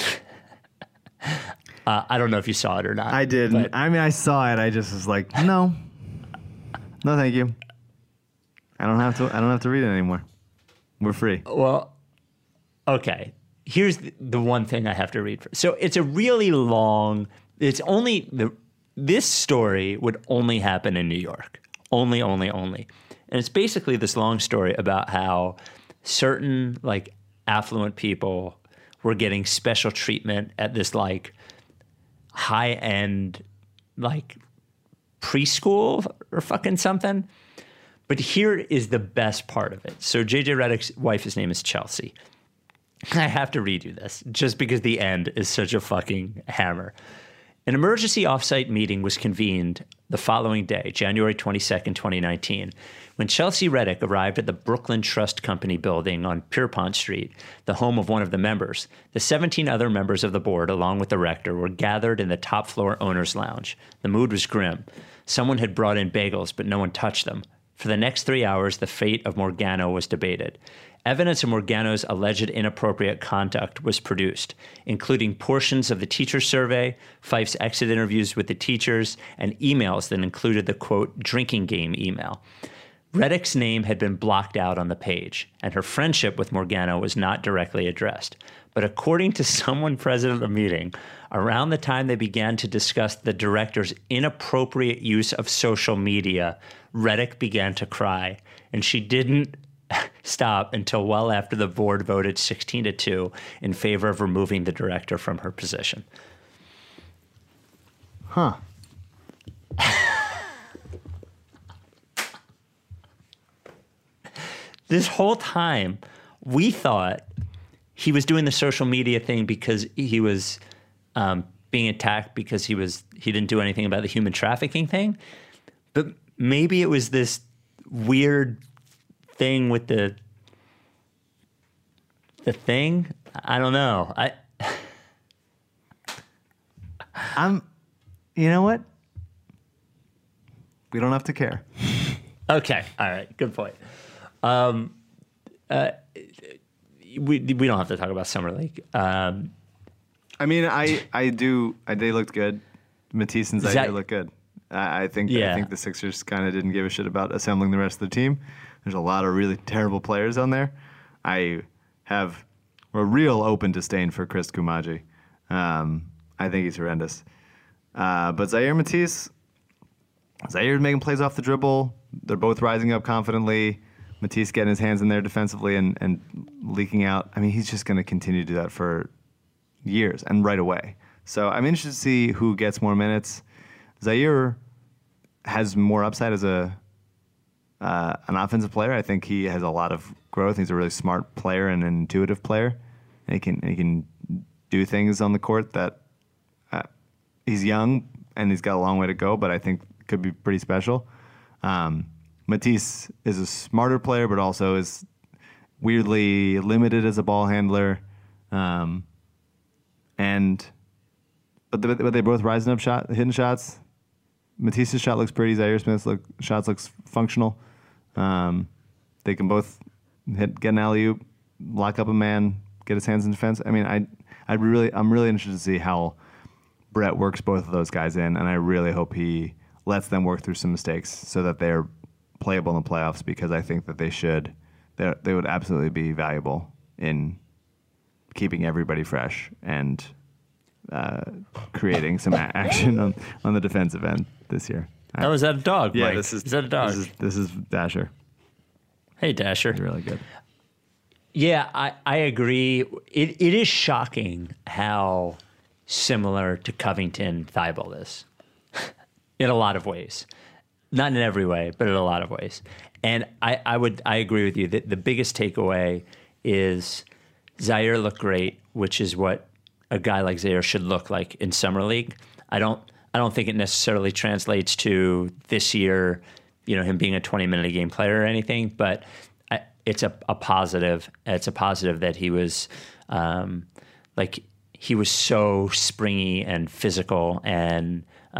I don't know if you saw it or not. I didn't. I mean, I saw it. I just was like, no. No, thank you. I don't have to read it anymore. We're free. Well, okay. Here's the one thing I have to read. So it's a really long. It's only this story would only happen in New York. Only. And it's basically this long story about how certain like affluent people were getting special treatment at this like high end like preschool or fucking something. But here is the best part of it. So JJ Redick's wife's name is Chelsea. I have to read you this just because the end is such a fucking hammer. An emergency offsite meeting was convened the following day, January 22nd, 2019, when Chelsea Redick arrived at the Brooklyn Trust Company building on Pierpont Street, the home of one of the members. The 17 other members of the board, along with the rector, were gathered in the top floor owner's lounge. The mood was grim. Someone had brought in bagels, but no one touched them. For the next 3 hours, the fate of Morgano was debated. Evidence of Morgano's alleged inappropriate conduct was produced, including portions of the teacher survey, Fife's exit interviews with the teachers, and emails that included the, quote, drinking game email. Redick's name had been blocked out on the page, and her friendship with Morgano was not directly addressed. But according to someone present at the meeting, around the time they began to discuss the director's inappropriate use of social media, Redick began to cry, and she didn't stop until well after the board voted 16-2 in favor of removing the director from her position. Huh. This whole time, we thought he was doing the social media thing because he was being attacked because he didn't do anything about the human trafficking thing. But maybe it was this weird thing with the thing. I don't know. You know what? We don't have to care. Okay. All right. Good point. We don't have to talk about Summer League. I mean, they looked good. Matisse and Zaire look good. I think the Sixers kind of didn't give a shit about assembling the rest of the team. There's a lot of really terrible players on there. I have a real open disdain for Chris Kumaji. I think he's horrendous. But Zaire Matisse, Zaire's making plays off the dribble. They're both rising up confidently. Matisse getting his hands in there defensively and leaking out. I mean, he's just going to continue to do that for years and right away. So I'm interested to see who gets more minutes. Zaire has more upside as an offensive player. I think he has a lot of growth. He's a really smart player and an intuitive player. And he can do things on the court that he's young and he's got a long way to go, but I think could be pretty special. Matisse is a smarter player, but also is weirdly limited as a ball handler. But they both rising up hitting shots. Matisse's shot looks pretty. Zaire Smith's shots looks functional. They can both get an alley-oop, lock up a man, get his hands in defense. I mean, I'm really interested to see how Brett works both of those guys in, and I really hope he lets them work through some mistakes so that they're playable in the playoffs, because I think that they would absolutely be valuable in keeping everybody fresh and creating some action on the defensive end this year. Oh, is that a dog? Yeah, Mike? Is that a dog? This is Dasher. Hey, Dasher. He's really good. Yeah, I agree. It is shocking how similar to Covington Thibault is in a lot of ways. Not in every way, but in a lot of ways. And I agree with you that the biggest takeaway is Zaire looked great, which is what a guy like Zaire should look like in Summer League. I don't think it necessarily translates to this year, him being a 20-minute a game player or anything, but it's a positive. It's a positive that he was he was so springy and physical and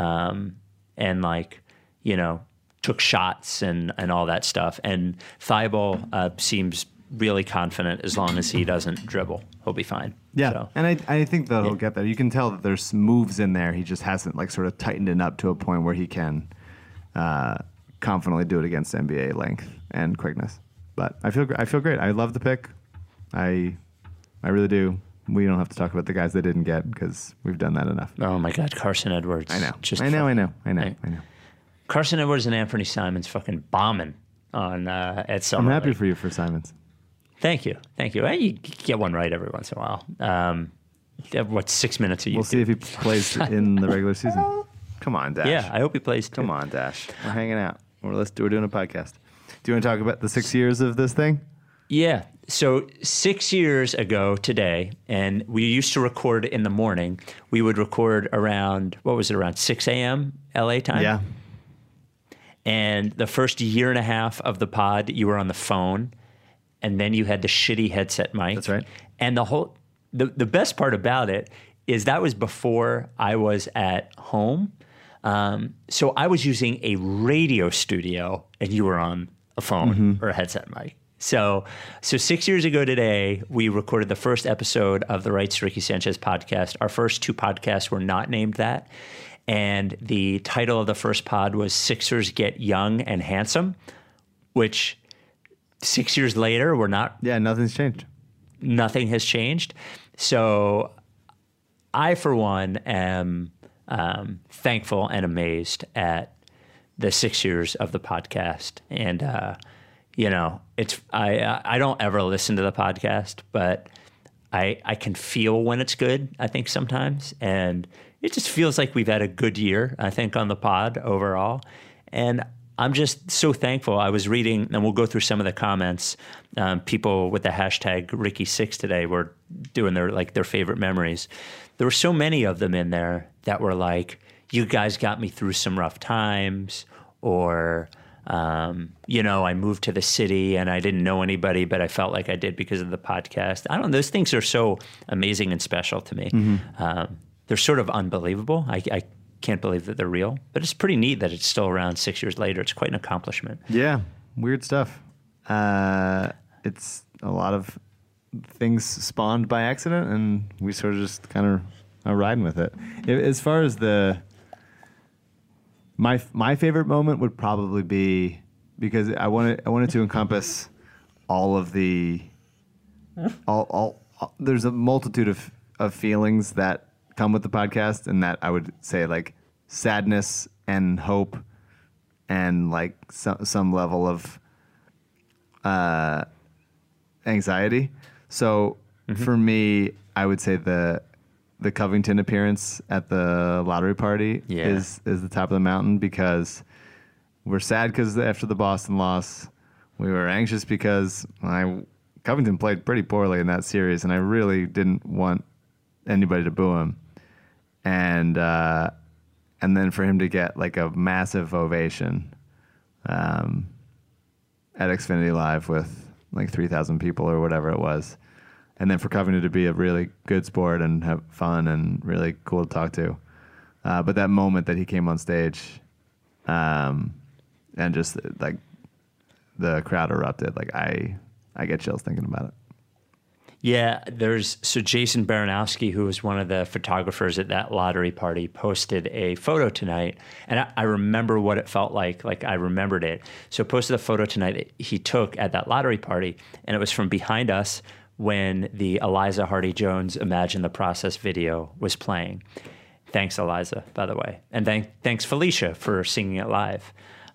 took shots and all that stuff. And Thibault seems really confident as long as he doesn't dribble. He'll be fine. Yeah, so, and I think that he'll get there. You can tell that there's moves in there. He just hasn't sort of tightened it up to a point where he can confidently do it against NBA length and quickness. But I feel great. I love the pick. I really do. We don't have to talk about the guys they didn't get because we've done that enough. Oh my God, Carson Edwards. I know. I know. Carson Edwards and Anthony Simons fucking bombing on at Summer I'm happy League. for you for Simons. Thank you. You get one right every once in a while. 6 minutes a year? We'll see if he plays in the regular season. Come on, Dash. Yeah, I hope he plays too. Come on, Dash. We're hanging out. We're doing a podcast. Do you want to talk about the 6 years of this thing? Yeah. So 6 years ago today, and we used to record in the morning. We would record around 6 a.m. LA time? Yeah. And the first year and a half of the pod, you were on the phone, and then you had the shitty headset mic. That's right. And the best part about it is that was before I was at home. So I was using a radio studio, and you were on a phone or a headset mic. So 6 years ago today, we recorded the first episode of the Rights to Ricky Sanchez podcast. Our first 2 podcasts were not named that. And the title of the first pod was Sixers Get Young and Handsome, which 6 years later, we're not. Yeah, nothing's changed. Nothing has changed. So I, for one, am thankful and amazed at the 6 years of the podcast. And, I don't ever listen to the podcast, but I can feel when it's good, I think, sometimes. And it just feels like we've had a good year, I think, on the pod overall. And I'm just so thankful. I was reading, and we'll go through some of the comments. People with the hashtag Ricky6 today were doing their favorite memories. There were so many of them in there that were like, you guys got me through some rough times, or, I moved to the city and I didn't know anybody, but I felt like I did because of the podcast. I don't know. Those things are so amazing and special to me. They're sort of unbelievable. I can't believe that they're real, but it's pretty neat that it's still around 6 years later. It's quite an accomplishment. Yeah, weird stuff. It's a lot of things spawned by accident, and we sort of just kind of are riding with it. As far as my favorite moment would probably be, because I wanted to encompass all of the all there's a multitude of feelings that come with the podcast, and that I would say like sadness and hope and like some level of anxiety. So for me, I would say the Covington appearance at the lottery party is the top of the mountain, because we're sad because after the Boston loss, we were anxious because Covington played pretty poorly in that series, and I really didn't want anybody to boo him. And then for him to get like a massive ovation at Xfinity Live with like 3,000 people or whatever it was. And then for Covington to be a really good sport and have fun and really cool to talk to. But that moment that he came on stage and just like the crowd erupted, like I get chills thinking about it. Yeah, so Jason Baranowski, who was one of the photographers at that lottery party, posted a photo tonight, and I remember what it felt like. Like, I remembered it. So posted a photo tonight that he took at that lottery party, and it was from behind us when the Eliza Hardy-Jones Imagine the Process video was playing. Thanks, Eliza, by the way. And thanks, Felicia, for singing it live.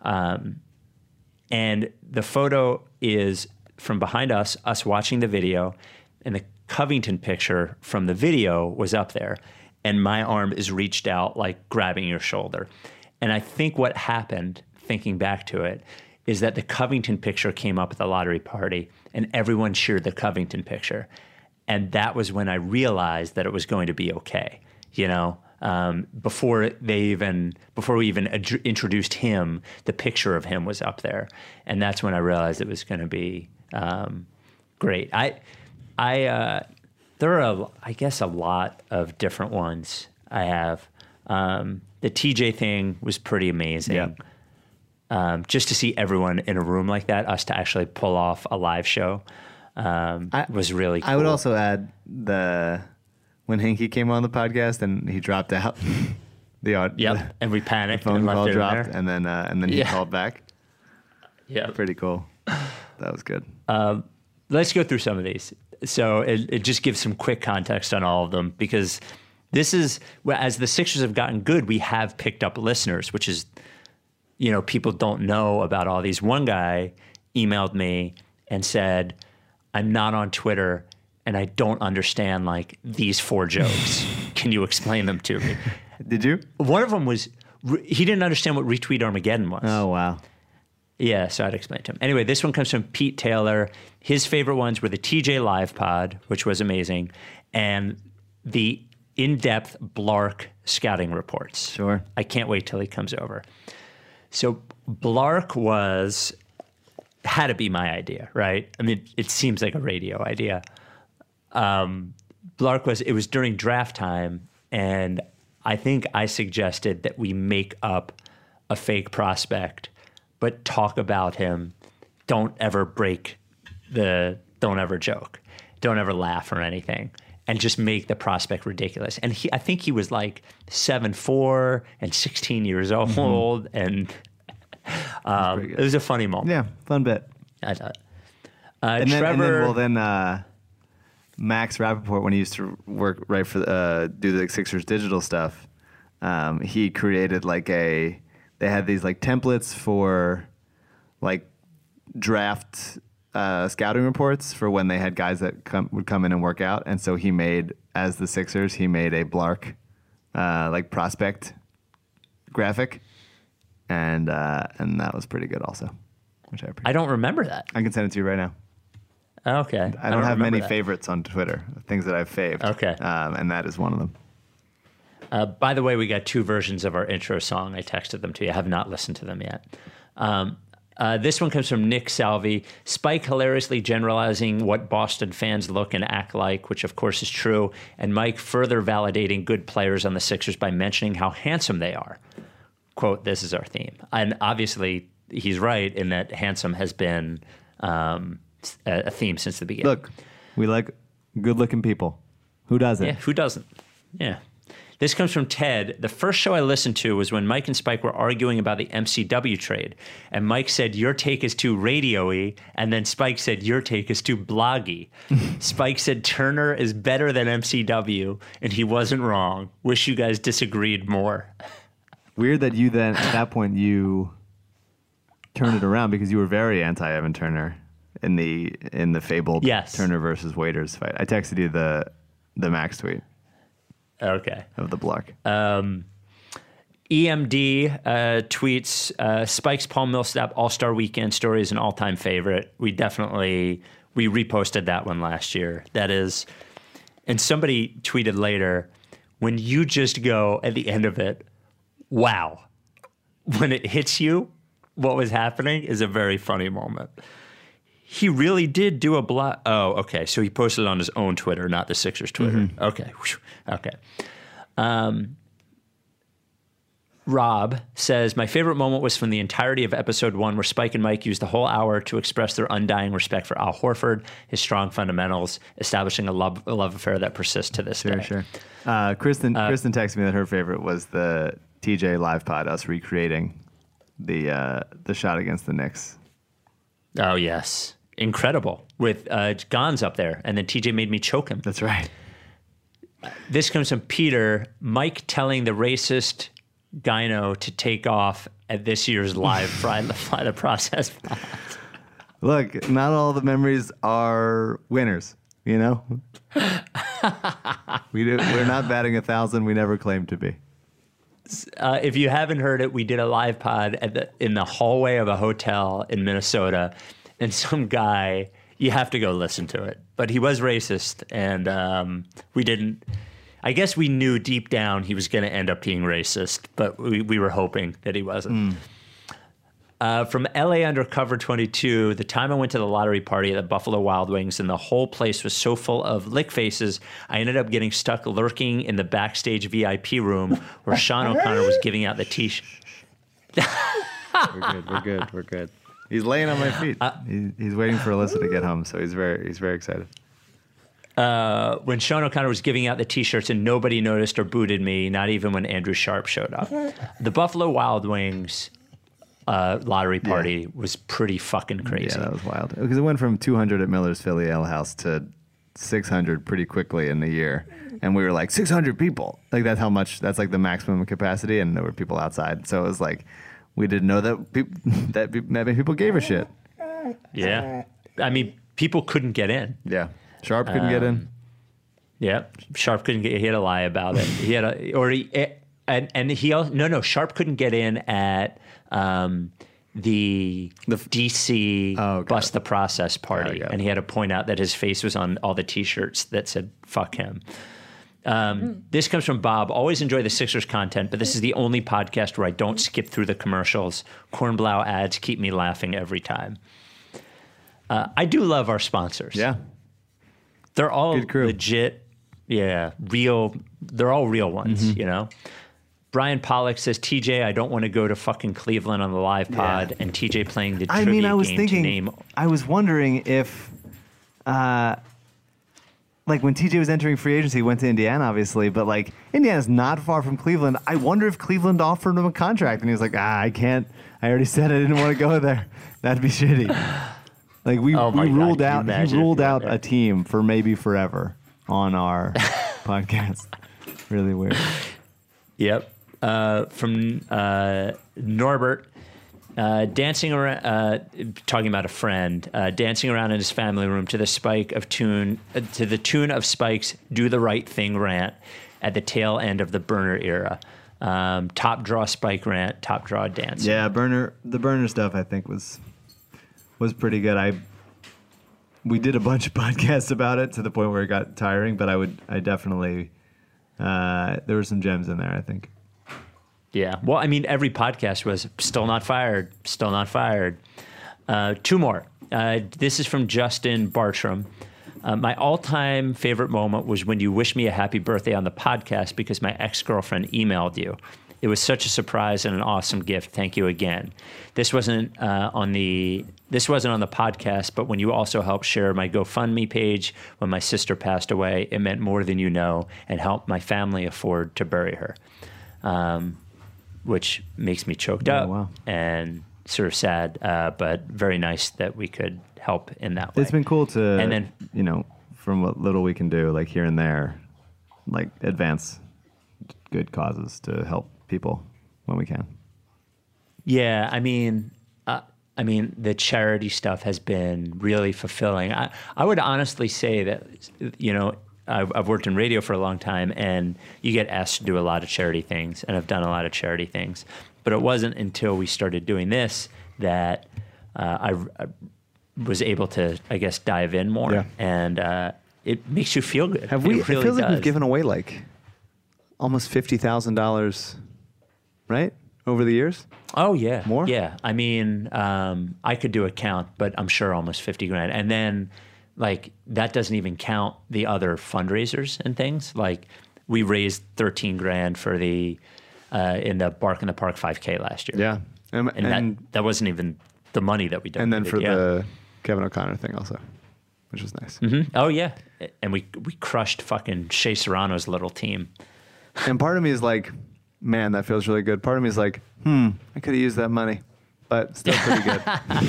And the photo is from behind us watching the video, and the Covington picture from the video was up there, and my arm is reached out, like grabbing your shoulder. And I think what happened, thinking back to it, is that the Covington picture came up at the lottery party, and everyone cheered the Covington picture. And that was when I realized that it was going to be okay, before we even introduced him, the picture of him was up there. And that's when I realized it was going to be great. There are, I guess, a lot of different ones I have. The TJ thing was pretty amazing. Yeah. Just to see everyone in a room like that, us to actually pull off a live show, was really cool. I would also add when Hinkie came on the podcast and he dropped out. And we panicked. The phone and left call it dropped, there. and then he called back. Yeah. Pretty cool. That was good. Let's go through some of these. So it just gives some quick context on all of them, because this is, as the Sixers have gotten good, we have picked up listeners, which is, people don't know about all these. One guy emailed me and said, I'm not on Twitter and I don't understand like these 4 jokes. Can you explain them to me? Did you? One of them was, he didn't understand what Retweet Armageddon was. Oh, wow. Yeah, so I'd explain to him. Anyway, this one comes from Pete Taylor. His favorite ones were the TJ Live Pod, which was amazing, and the in-depth Blark scouting reports. Sure. I can't wait till he comes over. So Blark had to be my idea, right? I mean, it seems like a radio idea. Blark it was during draft time, and I think I suggested that we make up a fake prospect, but talk about him. Don't ever don't ever joke. Don't ever laugh or anything. And just make the prospect ridiculous. And I think he was like 7'4" and 16 years old. And it was a funny moment. Yeah, fun bit. I thought. Then Max Rappaport, when he used to work do the Sixers digital stuff, he created they had these like templates for like draft scouting reports for when they had guys that would come in and work out. And so he made, as the Sixers, he made a Blark like prospect graphic. And that was pretty good also, which I appreciate. I don't remember that. I can send it to you right now. Okay. I don't have many that. favorites on Twitter, things that I've faved. Okay. And that is one of them. By the way, we got 2 versions of our intro song. I texted them to you. I have not listened to them yet. This one comes from Nick Salvi. Spike hilariously generalizing what Boston fans look and act like, which of course is true, and Mike further validating good players on the Sixers by mentioning how handsome they are. Quote, this is our theme. And obviously, he's right in that handsome has been a theme since the beginning. Look, we like good-looking people. Who doesn't? Yeah, who doesn't? Yeah. This comes from Ted. The first show I listened to was when Mike and Spike were arguing about the MCW trade. And Mike said, your take is too radio-y. And then Spike said, your take is too bloggy. Spike said, Turner is better than MCW. And he wasn't wrong. Wish you guys disagreed more. Weird that you then, at that point, you turned it around because you were very anti-Evan Turner in the fabled Turner versus Waiters fight. I texted you the Max tweet. Okay. Of the Blark. EMD tweets, Spike's Paul Millsap All-Star Weekend story is an all-time favorite. We reposted that one last year. That is, and somebody tweeted later, when you just go at the end of it, wow. When it hits you, what was happening is a very funny moment. He really did do a blog. Oh, okay. So he posted it on his own Twitter, not the Sixers Twitter. Mm-hmm. Okay. Okay. Rob says, my favorite moment was from the entirety of episode 1 where Spike and Mike used the whole hour to express their undying respect for Al Horford, his strong fundamentals, establishing a love affair that persists to this day. Sure. Kristen texted me that her favorite was the TJ Live Pod, us recreating the shot against the Knicks. Oh, yes. Incredible. With Gons up there, and then TJ made me choke him. That's right. This comes from Peter. Mike telling the racist gyno to take off at this year's live Fly the Process. Look, not all the memories are winners, you know? We're not batting 1,000. We never claimed to be. If you haven't heard it, we did a live pod in the hallway of a hotel in Minnesota, and some guy, you have to go listen to it, but he was racist, and we didn't. I guess we knew deep down he was going to end up being racist, but we were hoping that he wasn't. From LA Undercover 22, the time I went to the lottery party at the Buffalo Wild Wings and the whole place was so full of lick faces, I ended up getting stuck lurking in the backstage VIP room where Sean O'Connor was giving out the T-shirt. We're good. He's laying on my feet. He's waiting for Alyssa to get home, so he's very excited. When Sean O'Connor was giving out the T-shirts and nobody noticed or booted me, not even when Andrew Sharp showed up. The Buffalo Wild Wings lottery party was pretty fucking crazy. Yeah, that was wild. Because it went from 200 at Miller's Philly Ale House to 600 pretty quickly in a year. And we were like, 600 people. Like, that's like the maximum capacity, and there were people outside. So it was like, we didn't know that many people gave a shit. Yeah. I mean, people couldn't get in. Yeah. Sharp couldn't get in. Yeah. Sharp couldn't get, he had to lie about it. Sharp couldn't get in at the DC Bust the Process party. And he had to point out that his face was on all the t-shirts that said, fuck him. This comes from Bob. Always enjoy the Sixers content, but this is the only podcast where I don't skip through the commercials. Kornblau ads keep me laughing every time. I do love our sponsors. Yeah. They're all legit. Yeah. Real. They're all real ones, you know? Brian Pollock says, TJ, I don't want to go to fucking Cleveland on the live pod, and TJ playing the trivia game to name. I was wondering if, like when TJ was entering free agency, he went to Indiana, obviously, but like Indiana's not far from Cleveland. I wonder if Cleveland offered him a contract, and he was like, I can't. I already said I didn't want to go there. That'd be shitty. Like we ruled out a team for maybe forever on our podcast. Really weird. Yep. From Norbert, dancing around, talking about a friend, dancing around in his family room to the tune of Spike's "Do the Right Thing" rant at the tail end of the Burner era. Top draw Spike rant, top draw dance. Yeah, the Burner stuff I think was pretty good. We did a bunch of podcasts about it to the point where it got tiring, but I definitely there were some gems in there, I think. Yeah. Well, I mean, every podcast was still not fired, still not fired. Two more. This is from Justin Bartram. My all-time favorite moment was when you wished me a happy birthday on the podcast because my ex-girlfriend emailed you. It was such a surprise and an awesome gift. Thank you again. This wasn't on the podcast, but when you also helped share my GoFundMe page when my sister passed away, it meant more than you know and helped my family afford to bury her. Which makes me choked up and sort of sad, but very nice that we could help in that way. It's been cool to, and then, from what little we can do, like here and there, like advance good causes to help people when we can. Yeah, I mean, the charity stuff has been really fulfilling. I would honestly say that, I've worked in radio for a long time, and you get asked to do a lot of charity things, and I've done a lot of charity things. But it wasn't until we started doing this that I was able to, I guess, dive in more. Yeah. And it makes you feel good. It feels like we've given away like almost $50,000, right, over the years? Oh, yeah. More? Yeah. I mean, I could do a count, but I'm sure almost 50 grand. And then, like, that doesn't even count the other fundraisers and things. Like, we raised 13 grand for the in the Bark in the Park 5K last year. Yeah, and that wasn't even the money that we donated. And then for the Kevin O'Connor thing also, which was nice. Mm-hmm. Oh yeah, and we crushed fucking Shea Serrano's little team. And part of me is like, man, that feels really good. Part of me is like, I could have used that money, but still pretty good.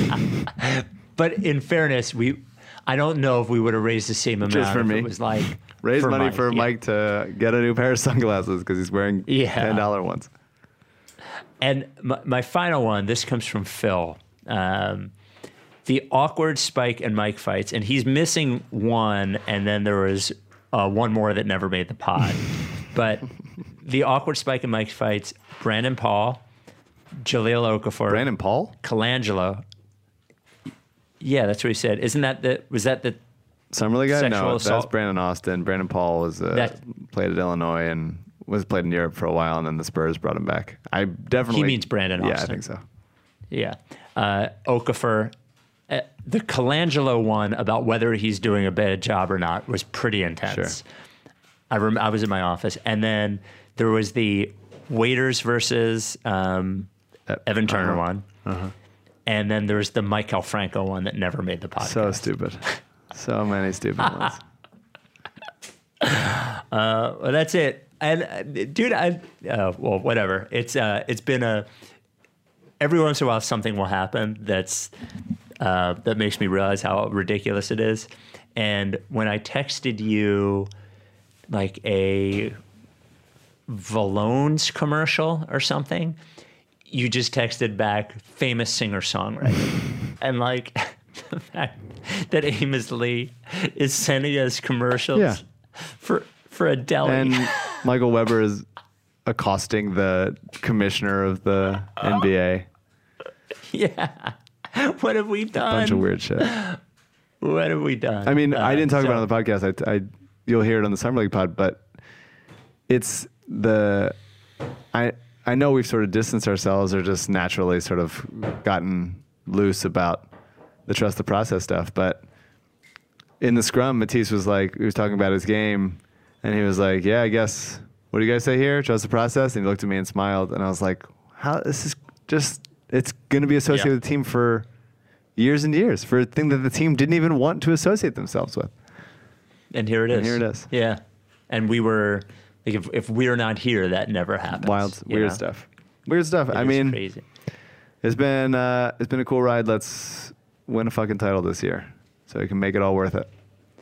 But in fairness, I don't know if we would have raised the same amount. Just for me. It was like raise money Mike, for Mike to get a new pair of sunglasses because he's wearing $10 ones. And my final one, this comes from Phil. The awkward Spike and Mike fights, and he's missing one, and then there was one more that never made the pod. But the awkward Spike and Mike fights, Brandon Paul, Jahlil Okafor. Brandon Paul? Colangelo. Yeah, that's what he said. Was that the Summer League guy? No, assault? that's Brandon Austin. Brandon Paul was played at Illinois and was played in Europe for a while, and then the Spurs brought him back. I definitely... He means Brandon Austin. Yeah, I think so. Yeah. Okafor. The Colangelo one about whether he's doing a bad job or not was pretty intense. Sure. I was in my office. And then there was the Waiters versus Evan Turner one. Uh-huh. And then there's the Michael Franco one that never made the podcast. So stupid. So many stupid ones. Well, that's it. And dude, well, whatever. It's been every once in a while something will happen that makes me realize how ridiculous it is. And when I texted you like a Valone's commercial or something, you just texted back famous singer-songwriter. And like the fact that Amos Lee is sending us commercials for a deli. And Michael Weber is accosting the commissioner of the NBA. Yeah. What have we done? Bunch of weird shit. What have we done? I mean, I didn't talk about it on the podcast. You'll hear it on the Summer League pod, but it's I know we've sort of distanced ourselves or just naturally sort of gotten loose about the trust the process stuff. But in the scrum, Matisse was talking about his game, and he was like, yeah, I guess, what do you guys say here? Trust the process? And he looked at me and smiled, and I was like, how, this is just, it's going to be associated with the team for years and years, for a thing that the team didn't even want to associate themselves with. And here it is. And here it is. Yeah. And we were, like, if we're not here, that never happens. Wild, weird stuff. Weird stuff. I mean, crazy. It's been a cool ride. Let's win a fucking title this year so we can make it all worth it.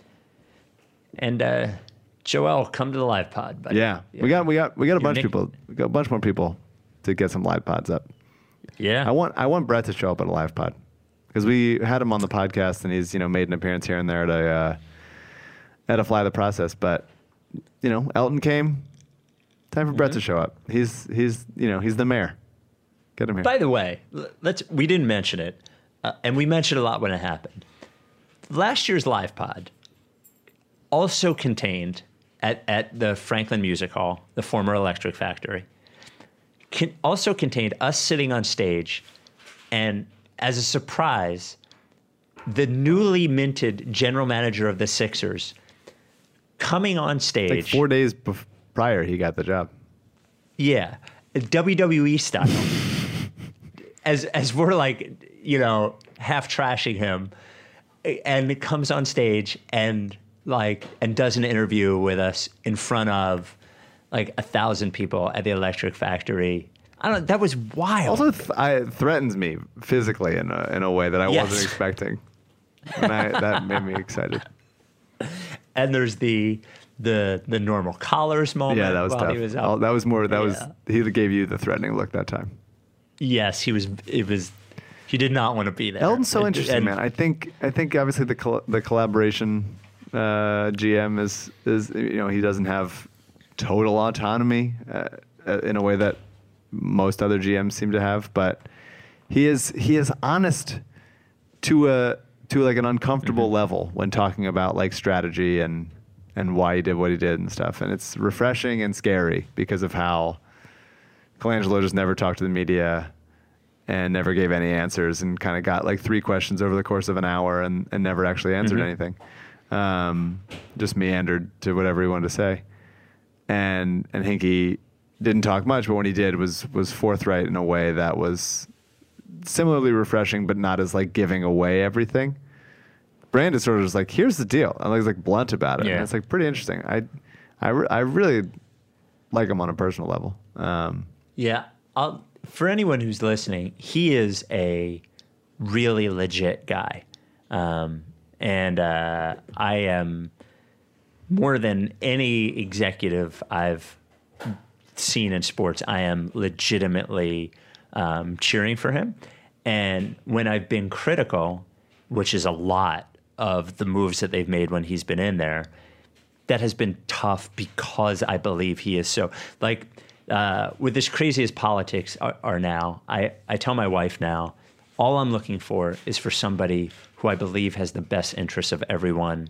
And Joel, come to the live pod, buddy. Yeah. We got a bunch of people. We got a bunch more people to get some live pods up. Yeah. I want Brett to show up at a live pod because we had him on the podcast and he's made an appearance here and there at a Fly the Process. But Elton came. Time for Brett to show up. He's the mayor. Get him here. By the way, we didn't mention it, and we mentioned a lot when it happened. Last year's live pod also contained at the Franklin Music Hall, the former Electric Factory, also contained us sitting on stage, and as a surprise, the newly minted general manager of the Sixers coming on stage. Like 4 days prior, he got the job. Yeah, WWE style. As we're half trashing him, and it comes on stage and does an interview with us in front of 1,000 people at the Electric Factory. That was wild. Also, it threatens me physically in a way that I wasn't expecting. And that made me excited. And there's the normal collars moment. Yeah, that was tough. He was out. That was more. He gave you the threatening look that time. Yes, he was. He did not want to be there. Elton's so interesting, man. I think obviously the collaboration GM is he doesn't have total autonomy in a way that most other GMs seem to have, but he is honest to an uncomfortable level when talking about strategy and why he did what he did and stuff. And it's refreshing and scary because of how Colangelo just never talked to the media and never gave any answers and kind of got 3 questions over the course of an hour and never actually answered anything. Just meandered to whatever he wanted to say. And Hinkie didn't talk much, but when he did was forthright in a way that was similarly refreshing, but not as giving away everything. Brand sort of just here's the deal. And he's blunt about it. Yeah. And it's pretty interesting. I really like him on a personal level. Yeah. For anyone who's listening, he is a really legit guy. And I am, more than any executive I've seen in sports, I am legitimately cheering for him. And when I've been critical, which is a lot of the moves that they've made when he's been in there, that has been tough because I believe he is so, with as crazy as politics are now, I tell my wife now, all I'm looking for is for somebody who I believe has the best interests of everyone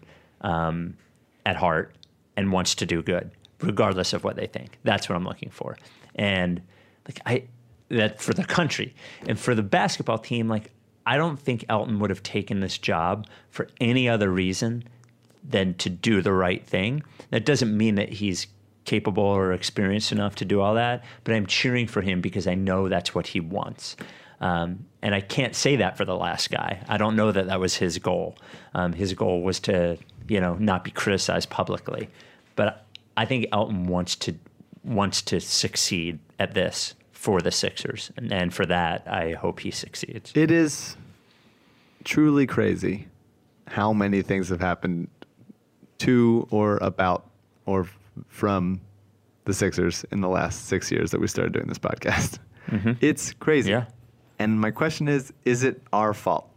at heart and wants to do good, regardless of what they think. That's what I'm looking for. And that for the country and for the basketball team, I don't think Elton would have taken this job for any other reason than to do the right thing. That doesn't mean that he's capable or experienced enough to do all that, but I'm cheering for him because I know that's what he wants. And I can't say that for the last guy. I don't know that was his goal. His goal was to, not be criticized publicly. But I think Elton wants to succeed at this for the Sixers. And for that, I hope he succeeds. It is truly crazy how many things have happened to or about or from the Sixers in the last 6 years that we started doing this podcast. Mm-hmm. It's crazy. Yeah. And my question is it our fault?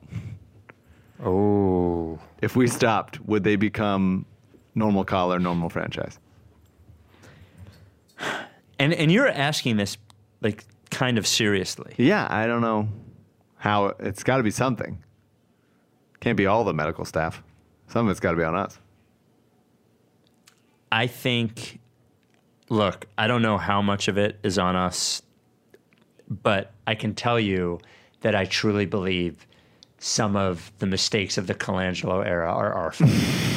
Oh. If we stopped, would they become normal collar, normal franchise? And you're asking this like kind of seriously. Yeah, I don't know how. It's got to be something. Can't be all the medical staff. Some of it's got to be on us. I think, look, I don't know how much of it is on us, but I can tell you that I truly believe some of the mistakes of the Colangelo era are our fault.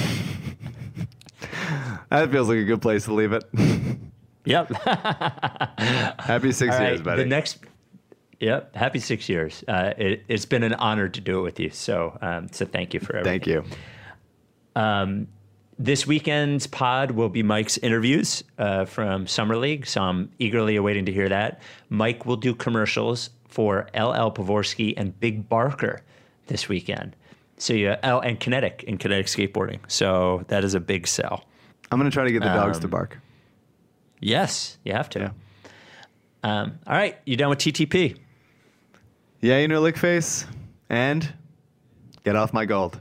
That feels like a good place to leave it. Yep. Happy 6 years, buddy. Yep. Happy 6 years. It's been an honor to do it with you. So thank you for everything. Thank you. This weekend's pod will be Mike's interviews from Summer League, so I'm eagerly awaiting to hear that. Mike will do commercials for LL Pavorsky and Big Barker this weekend. So and Kinetic skateboarding. So that is a big sell. I'm going to try to get the dogs to bark. Yes, you have to. Yeah. All right, you done with TTP? Yeah, you know, lick face and get off my gold.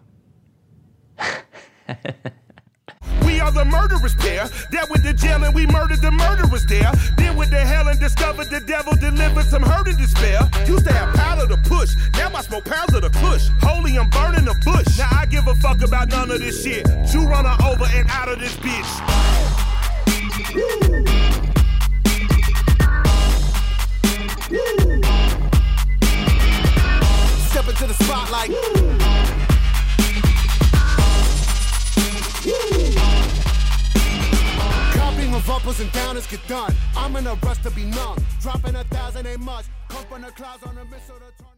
We are the murderous pair that went to jail and we murdered the murderers there. Then went to hell and discovered the devil delivered some hurt and despair. Used to have powder to push, now I smoke pounds of the kush. Holy, I'm burning the bush. Now I give a fuck about none of this shit. You run her over and out of this bitch. Step into the spotlight. Copying of uppers and downers get done. I'm in a rush to be numb. Dropping 1,000 ain't much. Come from the clouds on a missile to